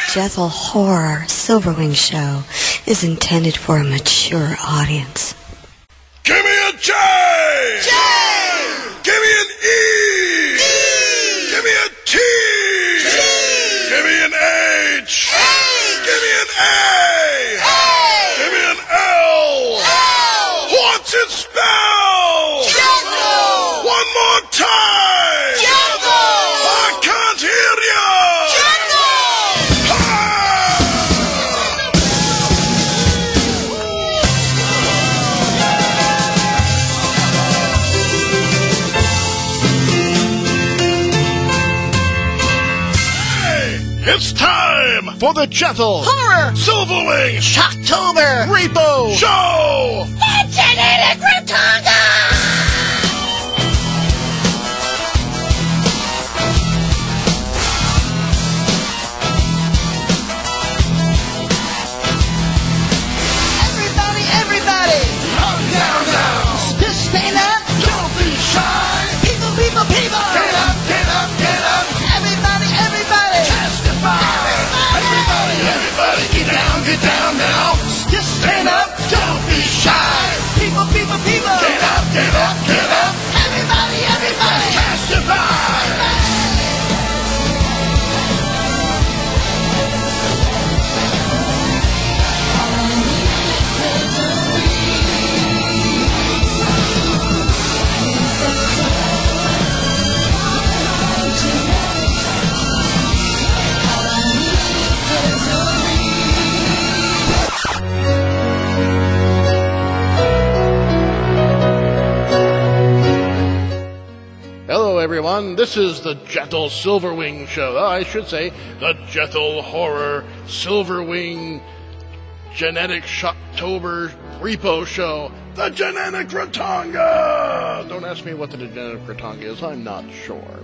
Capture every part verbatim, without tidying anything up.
Jethal Horror Silverwing Show is intended for a mature audience. Give me a J! J! Give me an E! E! Give me a T! T! Give me an H! H! Give me an A! A! Give me an L! L! What's it spell? Jethal! One more time! Jethal! I can't hear you! It's time for the Jethal Horror Silverwing Shocktober Repo Show! The Genetic Rotonga! Everybody, everybody! Up, down, down! Just stand up! Don't be shy! People, people, people! Get up, get up, get up! Everybody, everybody! Everybody, everybody, get down, get down now. Just stand up! Don't be shy. People, people, people! Get up, get up, get up. Everybody, everybody! Testify. Hello, everyone. This is the Jethal Silverwing Show. Oh, I should say the Jethal Horror Silverwing Genetic Shocktober Repo Show. The Genetic Rotonga! Don't ask me what the Genetic Rotonga is. I'm not sure.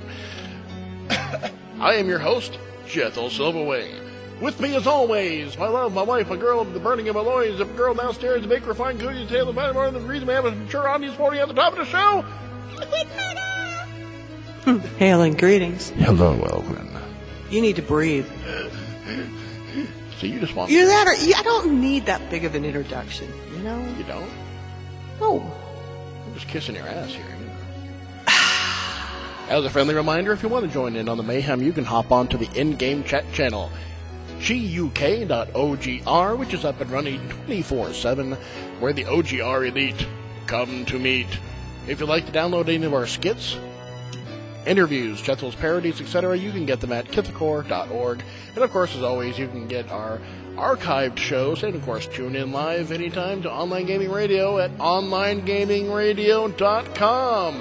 I am your host, Jethal Silverwing. With me, as always, my love, my wife, my girl, the burning of my loins, a girl downstairs, the baker, refined goodies, tail, the body, more than the reason we have a mature audience for you at the top of the show. Hail and greetings. Hello, Elvin. You need to breathe. So you just want... Either that or I don't need that big of an introduction, you know? You don't? No. I'm just kissing your ass here. You know? As a friendly reminder, if you want to join in on the mayhem, you can hop on to the in-game chat channel, G U K dot O G R, which is up and running twenty-four seven, where the O G R elite come to meet. If you'd like to download any of our skits, interviews, Jethal's parodies, et cetera, you can get them at kithcore dot org. And of course, as always, you can get our archived shows and, of course, tune in live anytime to Online Gaming Radio at online gaming radio dot com.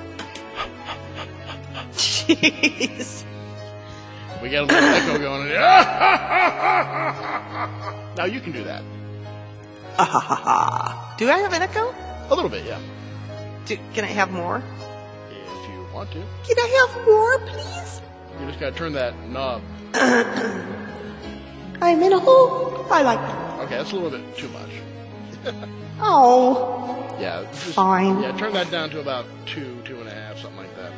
Jeez. We got a little echo going. Now you can do that. Ah, ha, ha, ha. Do I have an echo? A little bit, yeah. Do, can I have more? If you want to. Can I have more, please? You just gotta turn that knob. I'm in a hole. I like that. Okay, that's a little bit too much. Oh. Yeah. Just, Fine. Yeah, turn that down to about two, two and a half, something like that.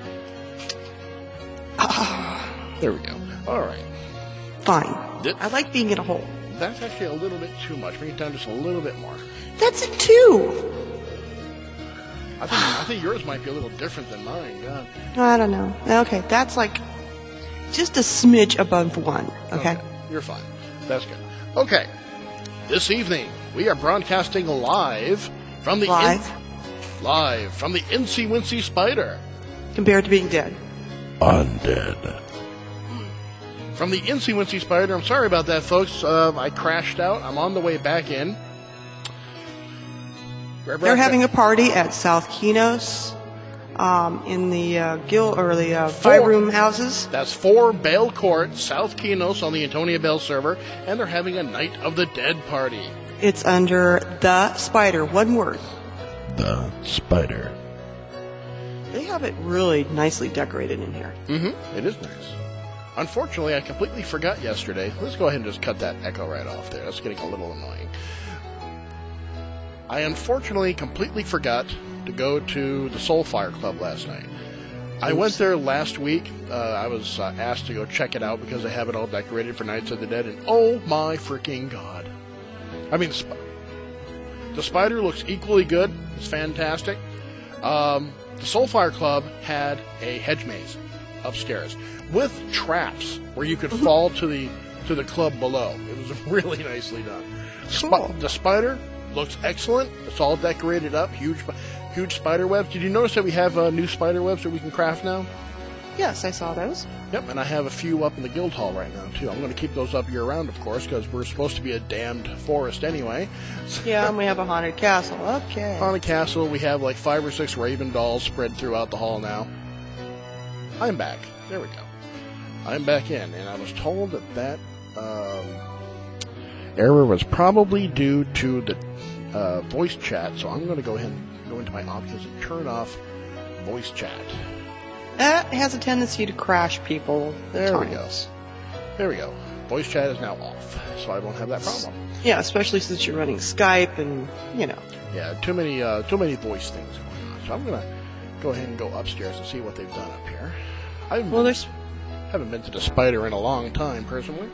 There we go. All right. Fine. Did, I like being in a hole. That's actually a little bit too much. Bring it down just a little bit more. That's it too. I think I think yours might be a little different than mine. God. I don't know. Okay, that's like just a smidge above one. Okay. Okay, you're fine. That's good. Okay. This evening we are broadcasting live from the Live? In- live from the Incy Wincy Spider. Compared to being dead. Undead. From the Incy Wincy Spider. I'm sorry about that, folks. Uh, I crashed out. I'm on the way back in. They're having a party at South Kinos um, in the uh, Gill or the uh, five-room houses. That's four Bale Court, South Kinos on the Antonia Bell server, and they're having a Night of the Dead party. It's under The Spider, one word. The Spider. They have it really nicely decorated in here. Mm-hmm. It is nice. Unfortunately, I completely forgot yesterday. Let's go ahead and just cut that echo right off there. That's getting a little annoying. I unfortunately completely forgot to go to the Soulfire Club last night. I went there last week. Uh, I was uh, asked to go check it out because they have it all decorated for Nights of the Dead, and oh my freaking god! I mean, the, sp- the spider looks equally good. It's fantastic. Um, the Soulfire Club had a hedge maze upstairs with traps where you could fall to the to the club below. It was really nicely done. Cool. Sp- the spider looks excellent. It's all decorated up. Huge. Huge spider webs. Did you notice that we have uh, new spider webs that we can craft now? Yes, I saw those. Yep, and I have a few up in the guild hall right now, too. I'm going to keep those up year-round, of course, because we're supposed to be a damned forest anyway. Yeah, and we have a haunted castle. Okay. On a castle, we have like five or six raven dolls spread throughout the hall now. I'm back. There we go. I'm back in, and I was told that that um, error was probably due to the uh, voice chat, so I'm going to go ahead and go into my options and turn off voice chat. That has a tendency to crash people. There we go. times. There we go. Voice chat is now off, so I won't have that problem. Yeah, especially since you're running Skype and, you know. Yeah, too many uh, too many voice things going on. So I'm going to go ahead and go upstairs and see what they've done up here. I Well, there's... haven't been to the spider in a long time, personally.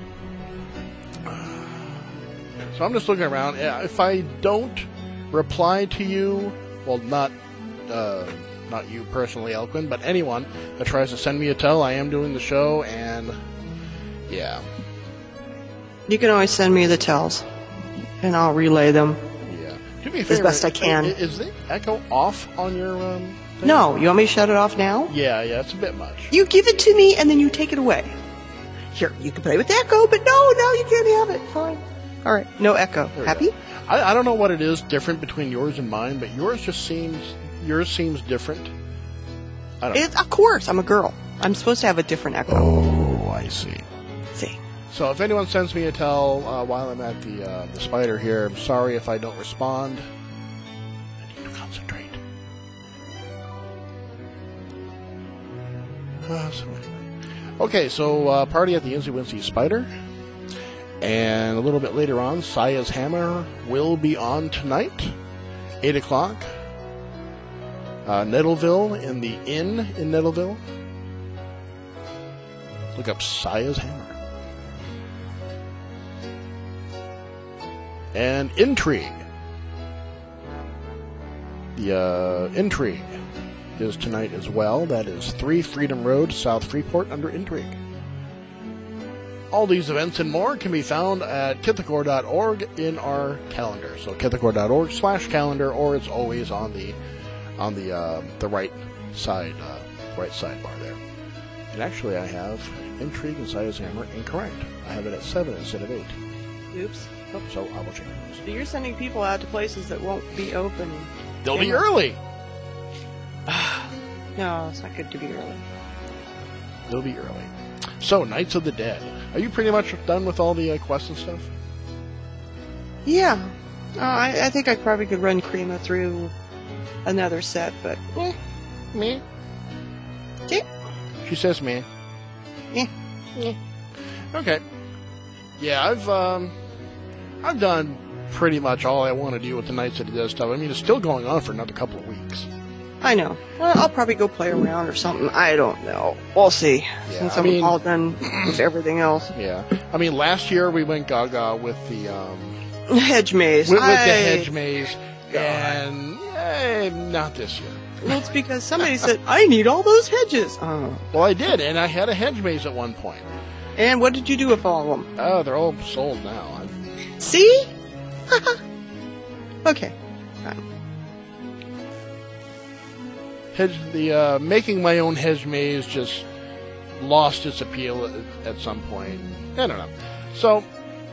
So I'm just looking around. If I don't reply to you, well, not uh, not you personally, Elquin, but anyone that tries to send me a tell, I am doing the show, and yeah. You can always send me the tells, and I'll relay them. Yeah. Do me a As favor, best I can. Is the echo off on your um, thing? No, you want me to shut it off now? Yeah, yeah, it's a bit much. You give it to me, and then you take it away. Here, you can play with the echo, but no, no, you can't have it. Fine. All right, no echo. we Happy? go. I, I don't know what it is different between yours and mine, but yours just seems yours seems different. I don't. It, of course, I'm a girl. I'm supposed to have a different echo. Oh, I see. See. So if anyone sends me a tell uh, while I'm at the uh, the spider here, I'm sorry if I don't respond. I need to concentrate. Uh, so anyway. Okay, so uh, party at the Incy Wincy Spider. And a little bit later on, Saya's Hammer will be on tonight, eight o'clock. Uh, Nettleville in the Inn in Nettleville. Look up Saya's Hammer. And Intrigue. The uh, Intrigue is tonight as well. That is three Freedom Road, South Freeport, under Intrigue. All these events and more can be found at kithagore dot org in our calendar. So kithagore dot org slash calendar, or it's always on the on the uh, the right side uh, right sidebar there. And actually, I have Intrigue and Saya's Hammer incorrect. I have it at seven instead of eight. Oops. So I will change those. So you're sending people out to places that won't be open. They'll be early. No, it's not good to be early. They'll be early. So, Knights of the Dead. Are you pretty much done with all the uh, quests and stuff? Yeah. Uh, I, I think I probably could run Krima through another set, but... Eh, me. Yeah. She says me. Yeah. Yeah. Okay. Yeah, I've um, I've done pretty much all I want to do with the Knights of the Dead stuff. I mean, it's still going on for another couple of weeks. I know. Well, I'll probably go play around or something. I don't know. We'll see. Yeah, Since I I'm mean- all done with everything else. Yeah. I mean, last year we went gaga with the um, Hedge maze. with, with I- the hedge maze, and eh, not this year. Well, it's because somebody said, I need all those hedges. Oh. Well, I did, and I had a hedge maze at one point. And what did you do with all of them? Oh, they're all sold now. I'm, See? Okay. hedge the uh, making my own hedge maze just lost its appeal at, at some point. I don't know. So,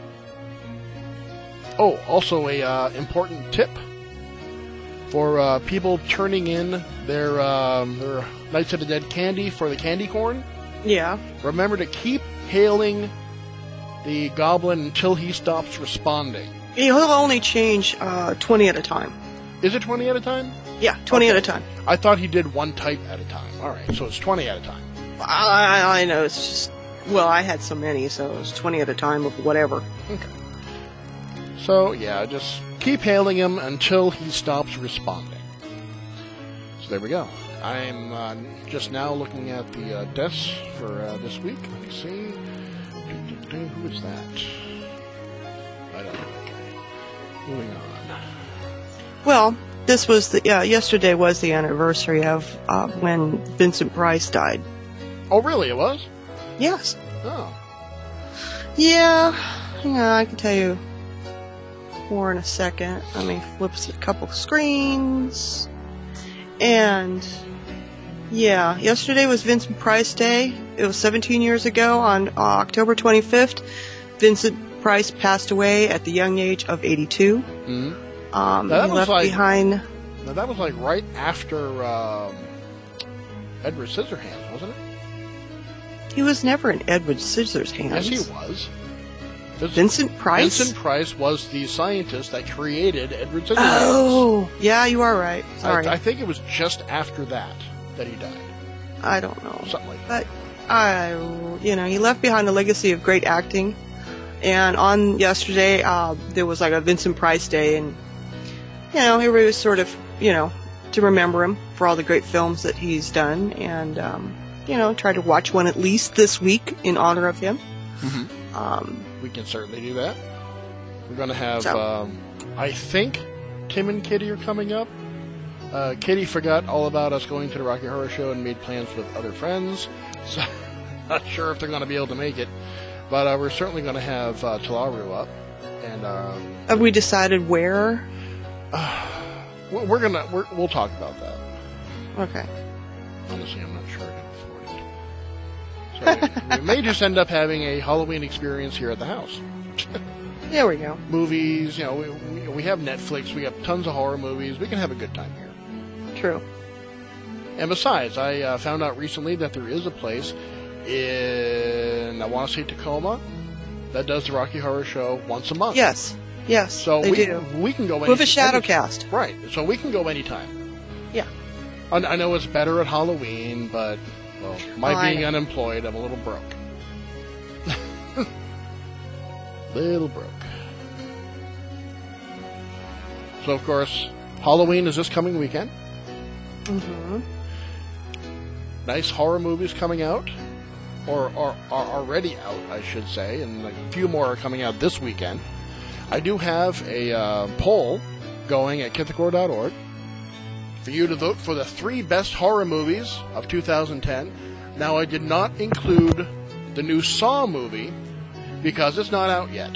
oh, also a uh, important tip for uh, people turning in their um, their Knights of the Dead candy for the candy corn. Yeah. Remember to keep hailing the goblin until he stops responding. He'll only change uh, twenty at a time. Is it twenty at a time? Yeah, twenty Okay. at a time. I thought he did one type at a time. All right, so it's twenty at a time. I, I know, it's just... Well, I had so many, so it was twenty at a time of whatever. Okay. So, yeah, just keep hailing him until he stops responding. So there we go. I'm uh, just now looking at the uh, desks for uh, this week. Let me see. Who is that? I don't know. Okay. Moving on. Well, this was the uh, yesterday was the anniversary of uh, when Vincent Price died. Oh, really? It was? Yes. Oh. Yeah. Yeah, I can tell you more in a second. Let me flip a couple screens. And yeah, yesterday was Vincent Price Day. It was seventeen years ago on uh, October twenty-fifth. Vincent Price passed away at the young age of eighty-two. Mm-hmm. Um, now, that he was left like, behind. Now that was like right after um, Edward Scissorhands, wasn't it? He was never in Edward Scissorhands. Yes, he was. Vincent, Vincent Price? Vincent Price was the scientist that created Edward Scissorhands. Oh, yeah, you are right. Sorry. I, I think it was just after that that he died. I don't know. Something like that. But, I, you know, he left behind a legacy of great acting. And on yesterday, uh, there was like a Vincent Price Day, and, you know, everybody was sort of, you know, to remember him for all the great films that he's done, and, um, you know, try to watch one at least this week in honor of him. Mm-hmm. Um, we can certainly do that. We're going to have, so. um, I think, Tim and Kitty are coming up. Uh, Kitty forgot all about us going to the Rocky Horror Show and made plans with other friends, so not sure if they're going to be able to make it. But uh, we're certainly going to have uh, Talaru up, and um, have we decided where? Uh, we're gonna we're, we'll talk about that. Okay. Honestly, I'm not sure I can afford it. So we, we may just end up having a Halloween experience here at the house. There we go. Movies, you know, we, we we have Netflix. We have tons of horror movies. We can have a good time here. True. And besides, I uh, found out recently that there is a place in, I want to say Tacoma, that does the Rocky Horror Show once a month. Yes. Yes, so they we, do. we can go any, with a shadow any, cast. Right. So we can go anytime. Yeah. I, I know it's better at Halloween, but, well, my oh, being unemployed, I'm a little broke. little broke. So, of course, Halloween is this coming weekend. Mm-hmm. Nice horror movies coming out, or, or are already out, I should say, and like a few more are coming out this weekend. I do have a uh, poll going at Kithakor dot org for you to vote for the three best horror movies of two thousand ten. Now, I did not include the new Saw movie because it's not out yet,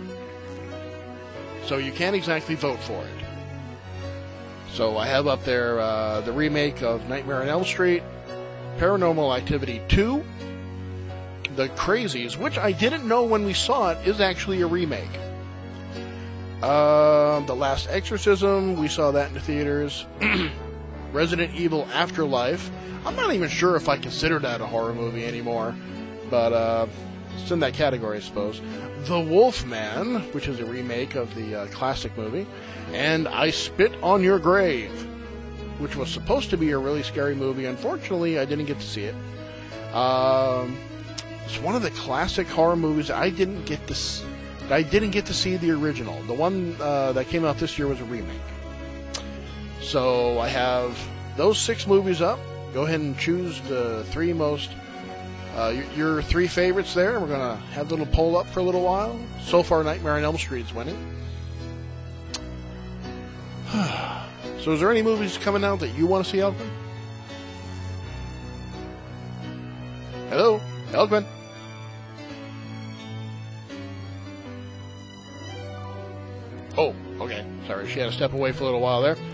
so you can't exactly vote for it. So I have up there uh, the remake of Nightmare on Elm Street, Paranormal Activity two, The Crazies, which I didn't know when we saw it is actually a remake. Uh, the Last Exorcism, we saw that in the theaters. Resident Evil Afterlife. I'm not even sure if I consider that a horror movie anymore, but uh, it's in that category, I suppose. The Wolfman, which is a remake of the uh, classic movie. And I Spit on Your Grave, which was supposed to be a really scary movie. Unfortunately, I didn't get to see it. Um, it's one of the classic horror movies I didn't get to see. I didn't get to see the original. The one uh, that came out this year was a remake. So I have those six movies up. Go ahead and choose the three most, uh, your, your three favorites there. We're going to have the little poll up for a little while. So far, Nightmare on Elm Street is winning. So is there any movies coming out that you want to see, Elkman? Hello? Elkman? Oh, okay. Sorry, she had to step away for a little while there.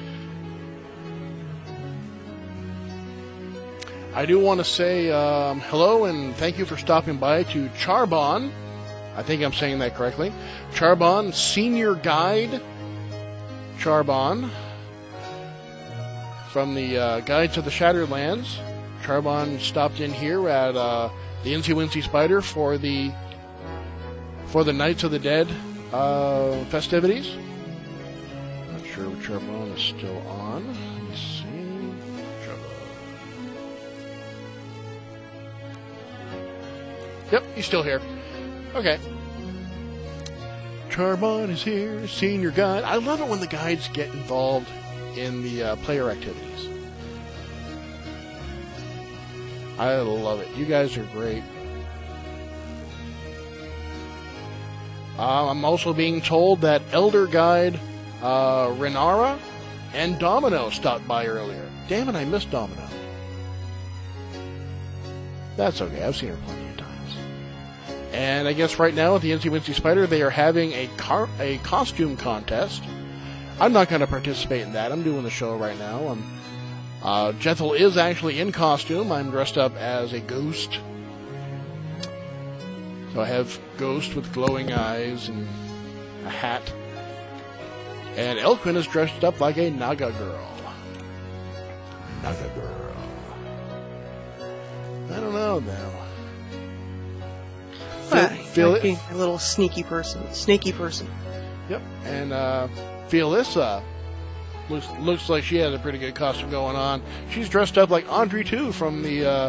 I do want to say um, hello and thank you for stopping by to Charbon. I think I'm saying that correctly. Charbon Senior Guide. Charbon. From the uh, Guide to the Shattered Lands. Charbon stopped in here at uh, the Incy Wincy Spider for the for the Nights of the Dead uh, festivities. Not sure if Charbon is still on. Let me see. Charbon. Yep, he's still here. Okay. Charbon is here, Senior Guide. I love it when the guides get involved in the uh, player activities. I love it. You guys are great. Uh, I'm also being told that Elder Guide, uh, Renara, and Domino stopped by earlier. Damn it, I missed Domino. That's okay, I've seen her plenty of times. And I guess right now at the Incy Wincy Spider, they are having a car- a costume contest. I'm not going to participate in that. I'm doing the show right now. I'm, uh, Jethel is actually in costume. I'm dressed up as a ghost. So I have Ghost with glowing eyes and a hat. And Elquin is dressed up like a Naga girl. Naga girl. I don't know now. Well, Feel, feel like it? being a little sneaky person. Sneaky person. Yep. And uh, Felissa looks looks like she has a pretty good costume going on. She's dressed up like Andre too from the uh,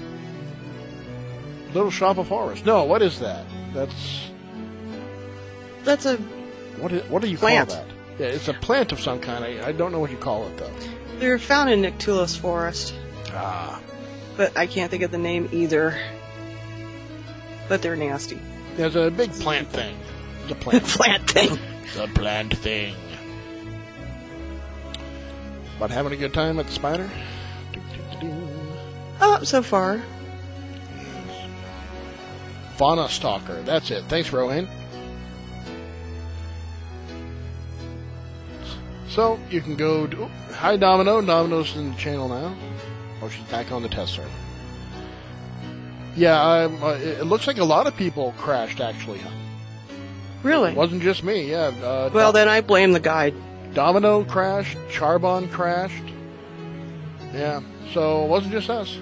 Little Shop of Horrors. No, what is that? That's That's a what? Is, what do you plant. call that? Yeah, it's a plant of some kind. I, I don't know what you call it though. They're found in Nictulus Forest, Ah, but I can't think of the name either. But they're nasty. there's a big plant thing. It's a plant. Plant thing. It's a plant thing. But having a good time at the Spider? Oh, so far. Fauna Stalker. That's it. Thanks, Rowan. So, you can go... To, oh, hi, Domino. Domino's in the channel now. Oh, she's back on the test server. Yeah, I'm, uh, it, it looks like a lot of people crashed, actually. Really? It wasn't just me, yeah. Uh, Well, Do- then I blame the guide. Domino crashed. Charbon crashed. Yeah, so it wasn't just us.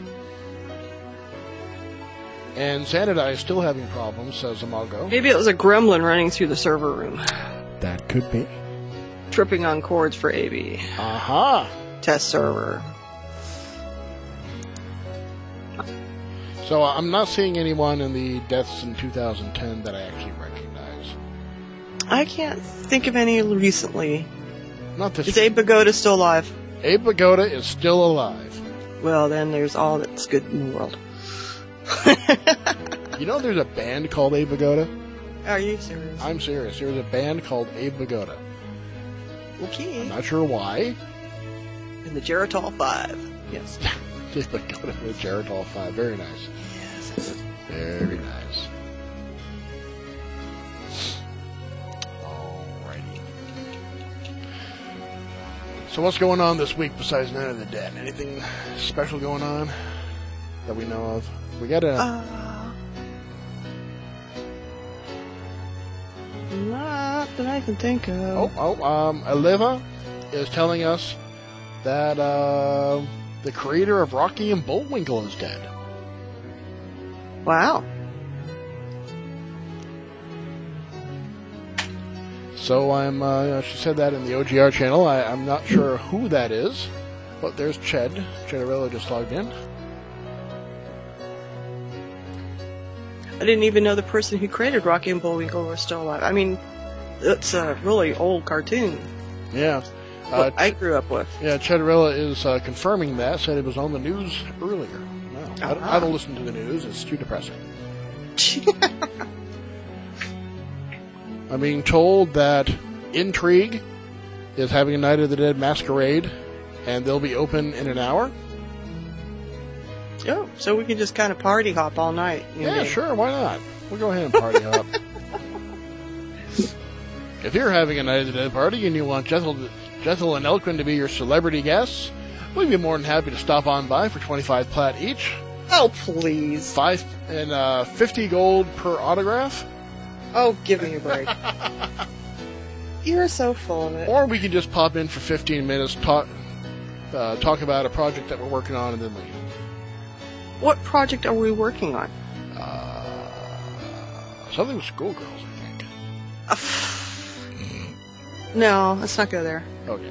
And Xanadai is still having problems, says Amago. Maybe it was a gremlin running through the server room, That could be. tripping on cords for A B. Aha! Test server. So uh, I'm not seeing anyone in the deaths in two thousand ten that I actually recognize. I can't think of any recently. Not this. Is Abe Pagoda still alive? Abe Pagoda is still alive. Well, then there's all that's good in the world. You know there's a band called Abe Pagoda? Are you serious? I'm serious. There's a band called Abe Pagoda. Okay. Not sure why. In the Geritol five. Yes. Abe Pagoda with Geritol five. Very nice. Yes. Very nice. Alrighty. So what's going on this week besides Night of the Dead? Anything special going on that we know of? We got a... Uh, not that I can think of. Oh, oh, um, Aliva is telling us that uh, the creator of Rocky and Bullwinkle is dead. Wow. So I'm, uh, she said that in the O G R channel. I, I'm not sure who that is, but there's Ched. Chedarello just logged in. I didn't even know the person who created Rocky and Bullwinkle was still alive. I mean, it's a really old cartoon. Yeah. Uh, What I grew up with. yeah, Chedarella is uh, confirming that, said it was on the news earlier. No, I, don't- I don't listen to the news. It's too depressing. I'm being told that Intrigue is having a Night of the Dead masquerade, and they'll be open in an hour. Oh, so we can just kind of party hop all night. you Yeah, know? sure, why not? We'll go ahead and party up. If you're having a Night of the Dead party and you want Jethel, Jethel and Elquin to be your celebrity guests, we'd be more than happy to stop on by for twenty-five plat each. Oh, please. Five and uh, fifty gold per autograph. Oh, give me a break. You're so full of it. Or we can just pop in for fifteen minutes, talk, uh, talk about a project that we're working on, and then leave. What project are we working on? Uh, something with schoolgirls, I think. No, let's not go there. Okay.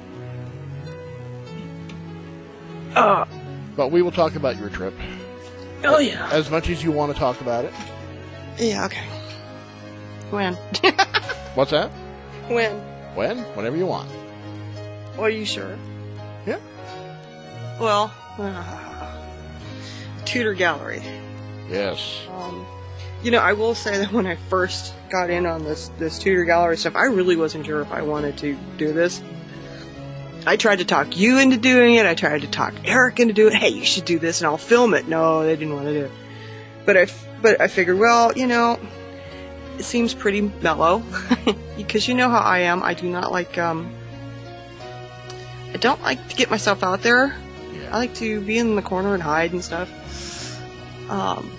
Uh, But we will talk about your trip. oh, yeah. As much as you want to talk about it. Yeah, okay. When? What's that? When? When? Whenever you want. Are you sure? Yeah. Well, uh, tutor gallery. Yes. Um, you know, I will say that when I first got in on this this tutor gallery stuff, I really wasn't sure if I wanted to do this. I tried to talk you into doing it. I tried to talk Eric into doing it. Hey, you should do this, and I'll film it. No, they didn't want to do it. But I, but I figured, well, you know, it seems pretty mellow. Because you know how I am. I do not like, um... I don't like to get myself out there. Yeah. I like to be in the corner and hide and stuff. Um...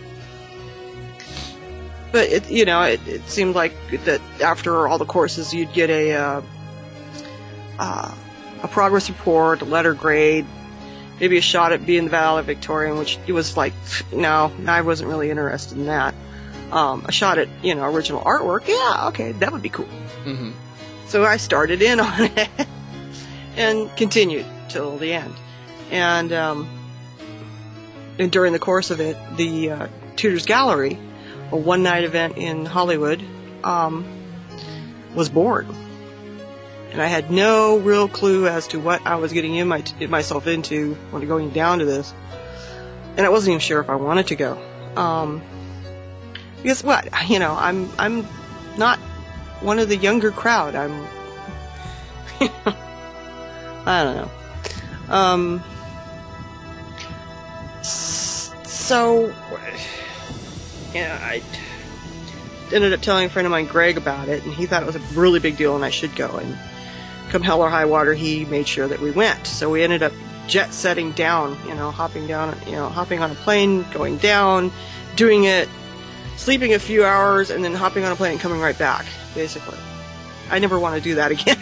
But, it, you know, it, it seemed like that after all the courses, you'd get a, uh... Uh... a progress report, a letter grade, maybe a shot at being the valedictorian, which it was like, no, I wasn't really interested in that. Um, a shot at, you know, original artwork, yeah, okay, that would be cool. Mm-hmm. So I started in on it and continued till the end. And, um, and during the course of it, the uh, Tutors Gallery, a one-night event in Hollywood, um, was born. And I had no real clue as to what I was getting in my, myself into when going down to this. And I wasn't even sure if I wanted to go. Um, because what? You know, I'm, I'm not one of the younger crowd. I'm, I don't know. Um, so, yeah, I ended up telling a friend of mine, Greg, about it, and he thought it was a really big deal and I should go. And come hell or high water, he made sure that we went. So we ended up jet setting down, you know, hopping down, you know, hopping on a plane, going down, doing it, sleeping a few hours, and then hopping on a plane and coming right back, basically. I never want to do that again.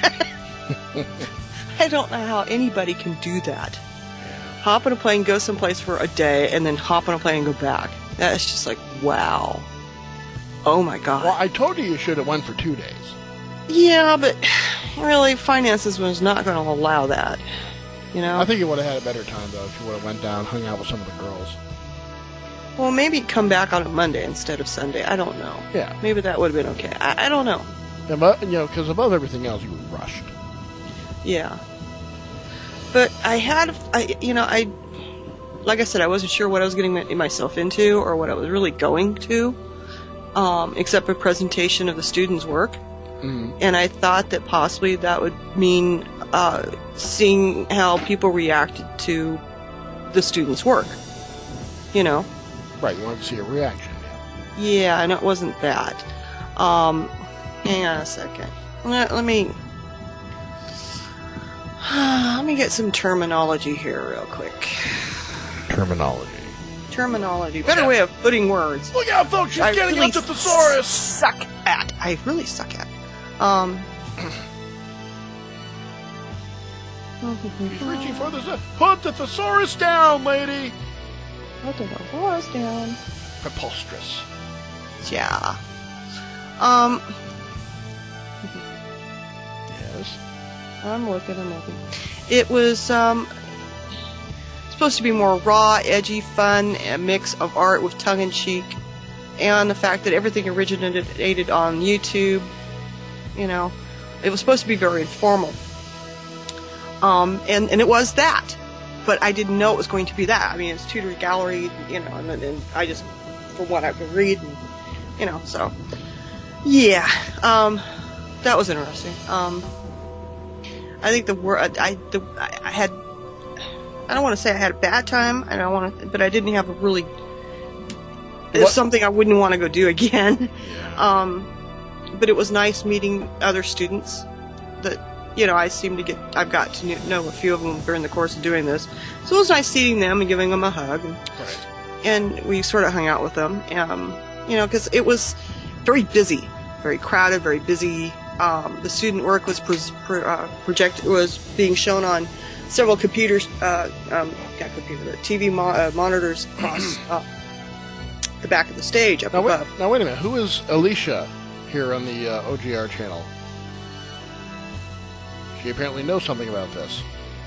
I don't know how anybody can do that. Hop on a plane, go someplace for a day, and then hop on a plane and go back. That's just like, wow. Oh my God. Well, I told you you should have went for two days. Yeah, but really, finances was not going to allow that. You know? I think you would have had a better time, though, if you would have went down, hung out with some of the girls. Well, maybe come back on a Monday instead of Sunday. I don't know. Yeah. Maybe that would have been okay. I, I don't know. Yeah, but, you know, because above everything else, you were rushed. Yeah. But I had, I, you know, I, like I said, I wasn't sure what I was getting my, myself into or what I was really going to, um, except a presentation of the students' work. Mm-hmm. And I thought that possibly that would mean uh, seeing how people reacted to the students' work. You know? Right, you wanted to see a reaction. Yeah, and it wasn't that. Um, hang on a second. Let, let me... Let me get some terminology here real quick. Terminology. Terminology. Better way of putting words. Look out, folks! She's I getting really up to thesaurus! suck at. I really suck at. Um... She's reaching for the... Put the thesaurus down, lady! Put the thesaurus down. Preposterous. Yeah. Um... Yes? I'm looking, I'm looking. It was, um... supposed to be more raw, edgy, fun, a mix of art with tongue-in-cheek, and the fact that everything originated on YouTube. You know, it was supposed to be very informal. Um, and, and it was that. But I didn't know it was going to be that. I mean, it's Tutor Gallery, you know, and, and I just, from what I could read, and, you know, so. Yeah, um, that was interesting. Um, I think the word, I, the, I had, I don't want to say I had a bad time, I don't want to, but I didn't have a really, it's something I wouldn't want to go do again. Um, but it was nice meeting other students that, you know, I seem to get, I've got to know a few of them during the course of doing this. So it was nice seeing them and giving them a hug. And, Right. and we sort of hung out with them. Um, you know, because it was very busy, very crowded, very busy. Um, the student work was pre- pre- uh, project was being shown on several computers, uh, um, not computer, T V mo- uh, monitors across uh, the back of the stage up Now wait, above. now, wait a minute. Who is Alicia here on the uh, O G R channel? She apparently knows something about this.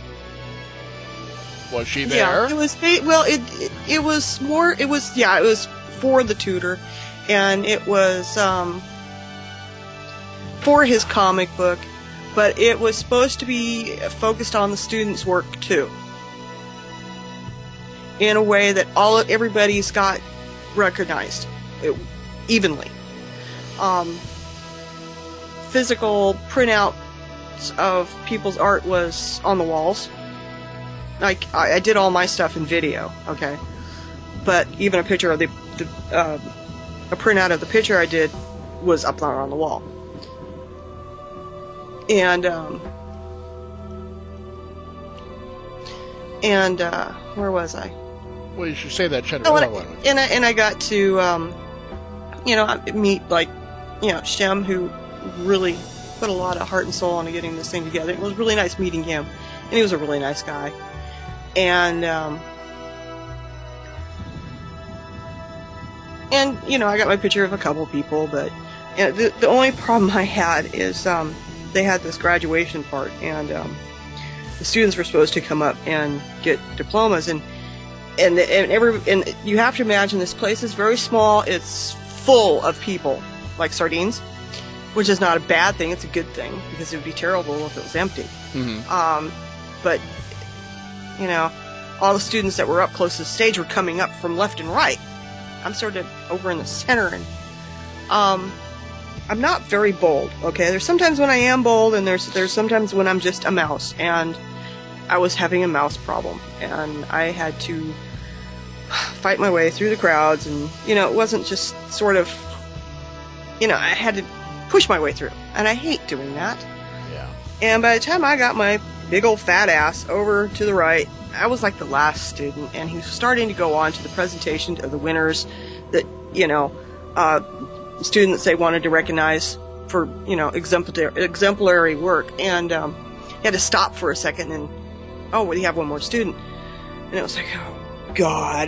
Was she there? Yeah, it was. ba- Well, it, it it was more. It was yeah. It was for the tutor, and it was um, for his comic book, but it was supposed to be focused on the students' work too. in a way that all everybody's got recognized it, evenly. Um, physical printouts of people's art was on the walls. Like I, I did all my stuff in video, okay, but even a picture of the, the uh, a printout of the picture I did was up there on the wall. And um, and uh, where was I? Well, you should say that, Chet. Oh, and, I, and I and I got to um, you know, meet like you know Shem, who really put a lot of heart and soul into getting this thing together. It was really nice meeting him, and he was a really nice guy. And um, and you know, I got my picture of a couple people, but you know, the the only problem I had is um, they had this graduation part, and um, the students were supposed to come up and get diplomas, and and and every and you have to imagine this place is very small. It's full of people like sardines, which is not a bad thing. It's a good thing because it would be terrible if it was empty. Mm-hmm. Um, but you know, all the students that were up close to the stage were coming up from left and right. I'm sort of over in the center, and um, I'm not very bold. Okay, there's sometimes when I am bold, and there's there's sometimes when I'm just a mouse, and I was having a mouse problem, and I had to fight my way through the crowds, and you know, it wasn't just sort of, you know, I had to push my way through, and I hate doing that. Yeah. And by the time I got my big old fat ass over to the right, I was like the last student, and he was starting to go on to the presentation of the winners that, you know, uh, students they wanted to recognize for, you know, exemplary, exemplary work. And um, he had to stop for a second, and, oh, we have one more student. And it was like, oh, God.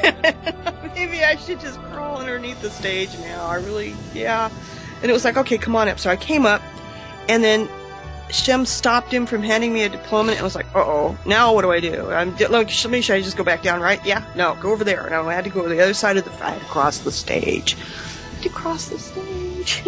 Maybe I should just crawl underneath the stage now. I really, yeah. And it was like, okay, come on up. So I came up, and then Shem stopped him from handing me a diploma, and it was like, uh-oh, now what do I do? I'm, look, should I just go back down, right? Yeah, no, go over there. And I had to go to the other side of the, I had to cross the stage. I had to cross the stage.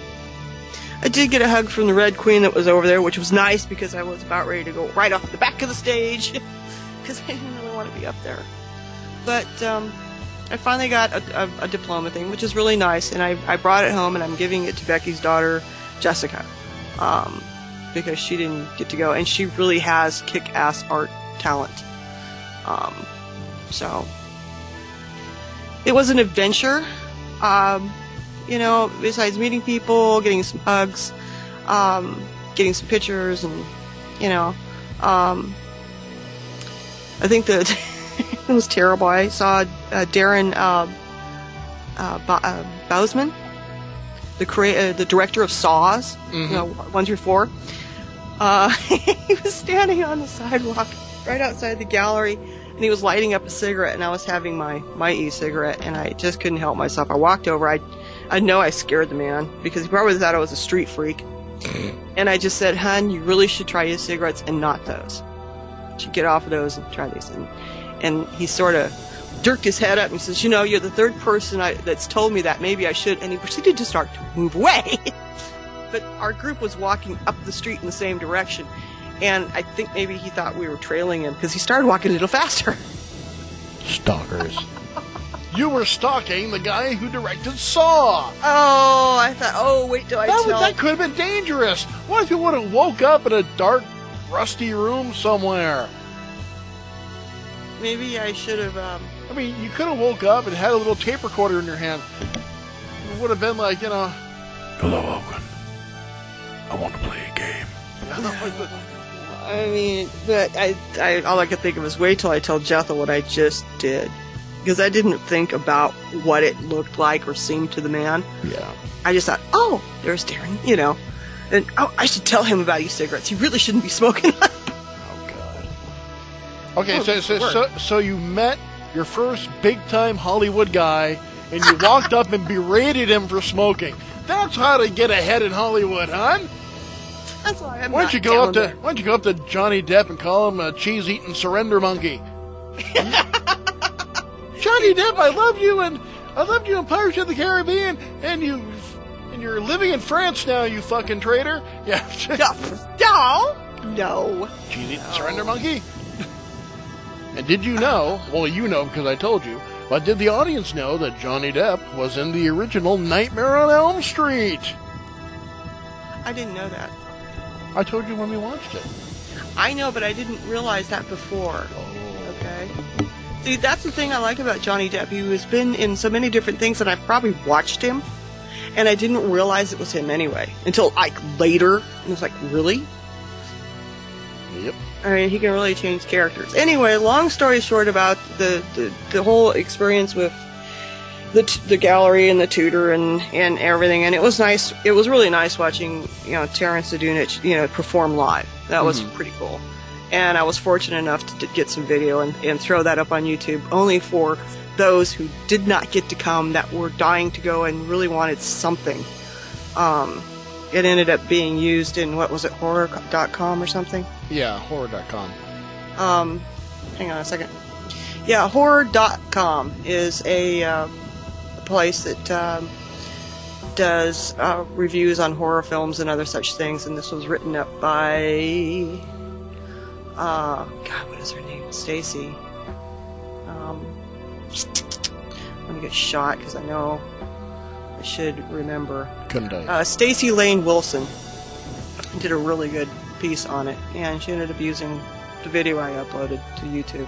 I did get a hug from the Red Queen that was over there, which was nice because I was about ready to go right off the back of the stage because I didn't really want to be up there. But um, I finally got a, a, a diploma thing, which is really nice, and I, I brought it home, and I'm giving it to Becky's daughter, Jessica. Um... because she didn't get to go, and she really has kick-ass art talent. Um, so, it was an adventure, um, you know, besides meeting people, getting some hugs, um, getting some pictures, and, you know, um, I think that it was terrible. I saw uh, Darren uh, uh, ba- uh, Bousman, the crea- uh, the director of Saws, mm-hmm. you know, one through four. Uh, he was standing on the sidewalk right outside the gallery, and he was lighting up a cigarette, and I was having my, my e-cigarette, and I just couldn't help myself. I walked over. I, I know I scared the man, because he probably thought I was a street freak. And I just said, "Hun, you really should try e-cigarettes and not those. You should get off of those and try these." And, and he sort of jerked his head up, and he says, "You know, you're the third person I, that's told me that. Maybe I should." And he proceeded to start to move away. But our group was walking up the street in the same direction, and I think maybe he thought we were trailing him, because he started walking a little faster. Stalkers. You were stalking the guy who directed Saw! Oh, I thought, oh, wait till I that tell... Would, that could have been dangerous! What if you would have woke up in a dark, rusty room somewhere? Maybe I should have, um... I mean, you could have woke up and had a little tape recorder in your hand. It would have been like, you know... Hello, Oakland. I want to play a game. I mean, but I, I, all I could think of was wait till I tell Jethel what I just did. Because I didn't think about what it looked like or seemed to the man. Yeah. I just thought, oh, there's Darren, you know. And, oh, I should tell him about e-cigarettes. He really shouldn't be smoking. Oh, God. Okay, oh, so, so, so, so you met your first big-time Hollywood guy, and you walked up and berated him for smoking. That's how to get ahead in Hollywood, hon. That's why I'm why don't not you go up to there. Why don't you go up to Johnny Depp and call him a cheese-eating surrender monkey? Johnny Depp, I love you, and I loved you in Pirates of the Caribbean, and you, and you're living in France now, you fucking traitor. Yeah. No, no, no. Cheese-eating no. surrender monkey. And did you know, well, you know because I told you, but did the audience know that Johnny Depp was in the original Nightmare on Elm Street? I didn't know that. I told you when we watched it. I know, but I didn't realize that before. Oh. Okay. See, that's the thing I like about Johnny Depp. He has been in so many different things, and I've probably watched him, and I didn't realize it was him anyway. Until, like, later. And I was like, really? Yep. I mean, he can really change characters. Anyway, long story short about the, the, the whole experience with the t- the gallery and the tutor and, and everything, and it was nice. It was really nice watching, you know, Terrence Adunich, you know, perform live. That was Mm-hmm. pretty cool. And I was fortunate enough to t- get some video and, and throw that up on YouTube, only for those who did not get to come, that were dying to go and really wanted something. Um, it ended up being used in, what was it, horror dot com or something? Yeah, horror dot com. Um, hang on a second. Yeah, horror dot com is a, uh, a place that um, does uh, reviews on horror films and other such things, and this was written up by, uh, God, what is her name? Stacy. Um, I'm gonna get shot because I know I should remember. Couldn't I? Uh, Stacy Lane Wilson did a really good piece on it, and she ended up using the video I uploaded to YouTube,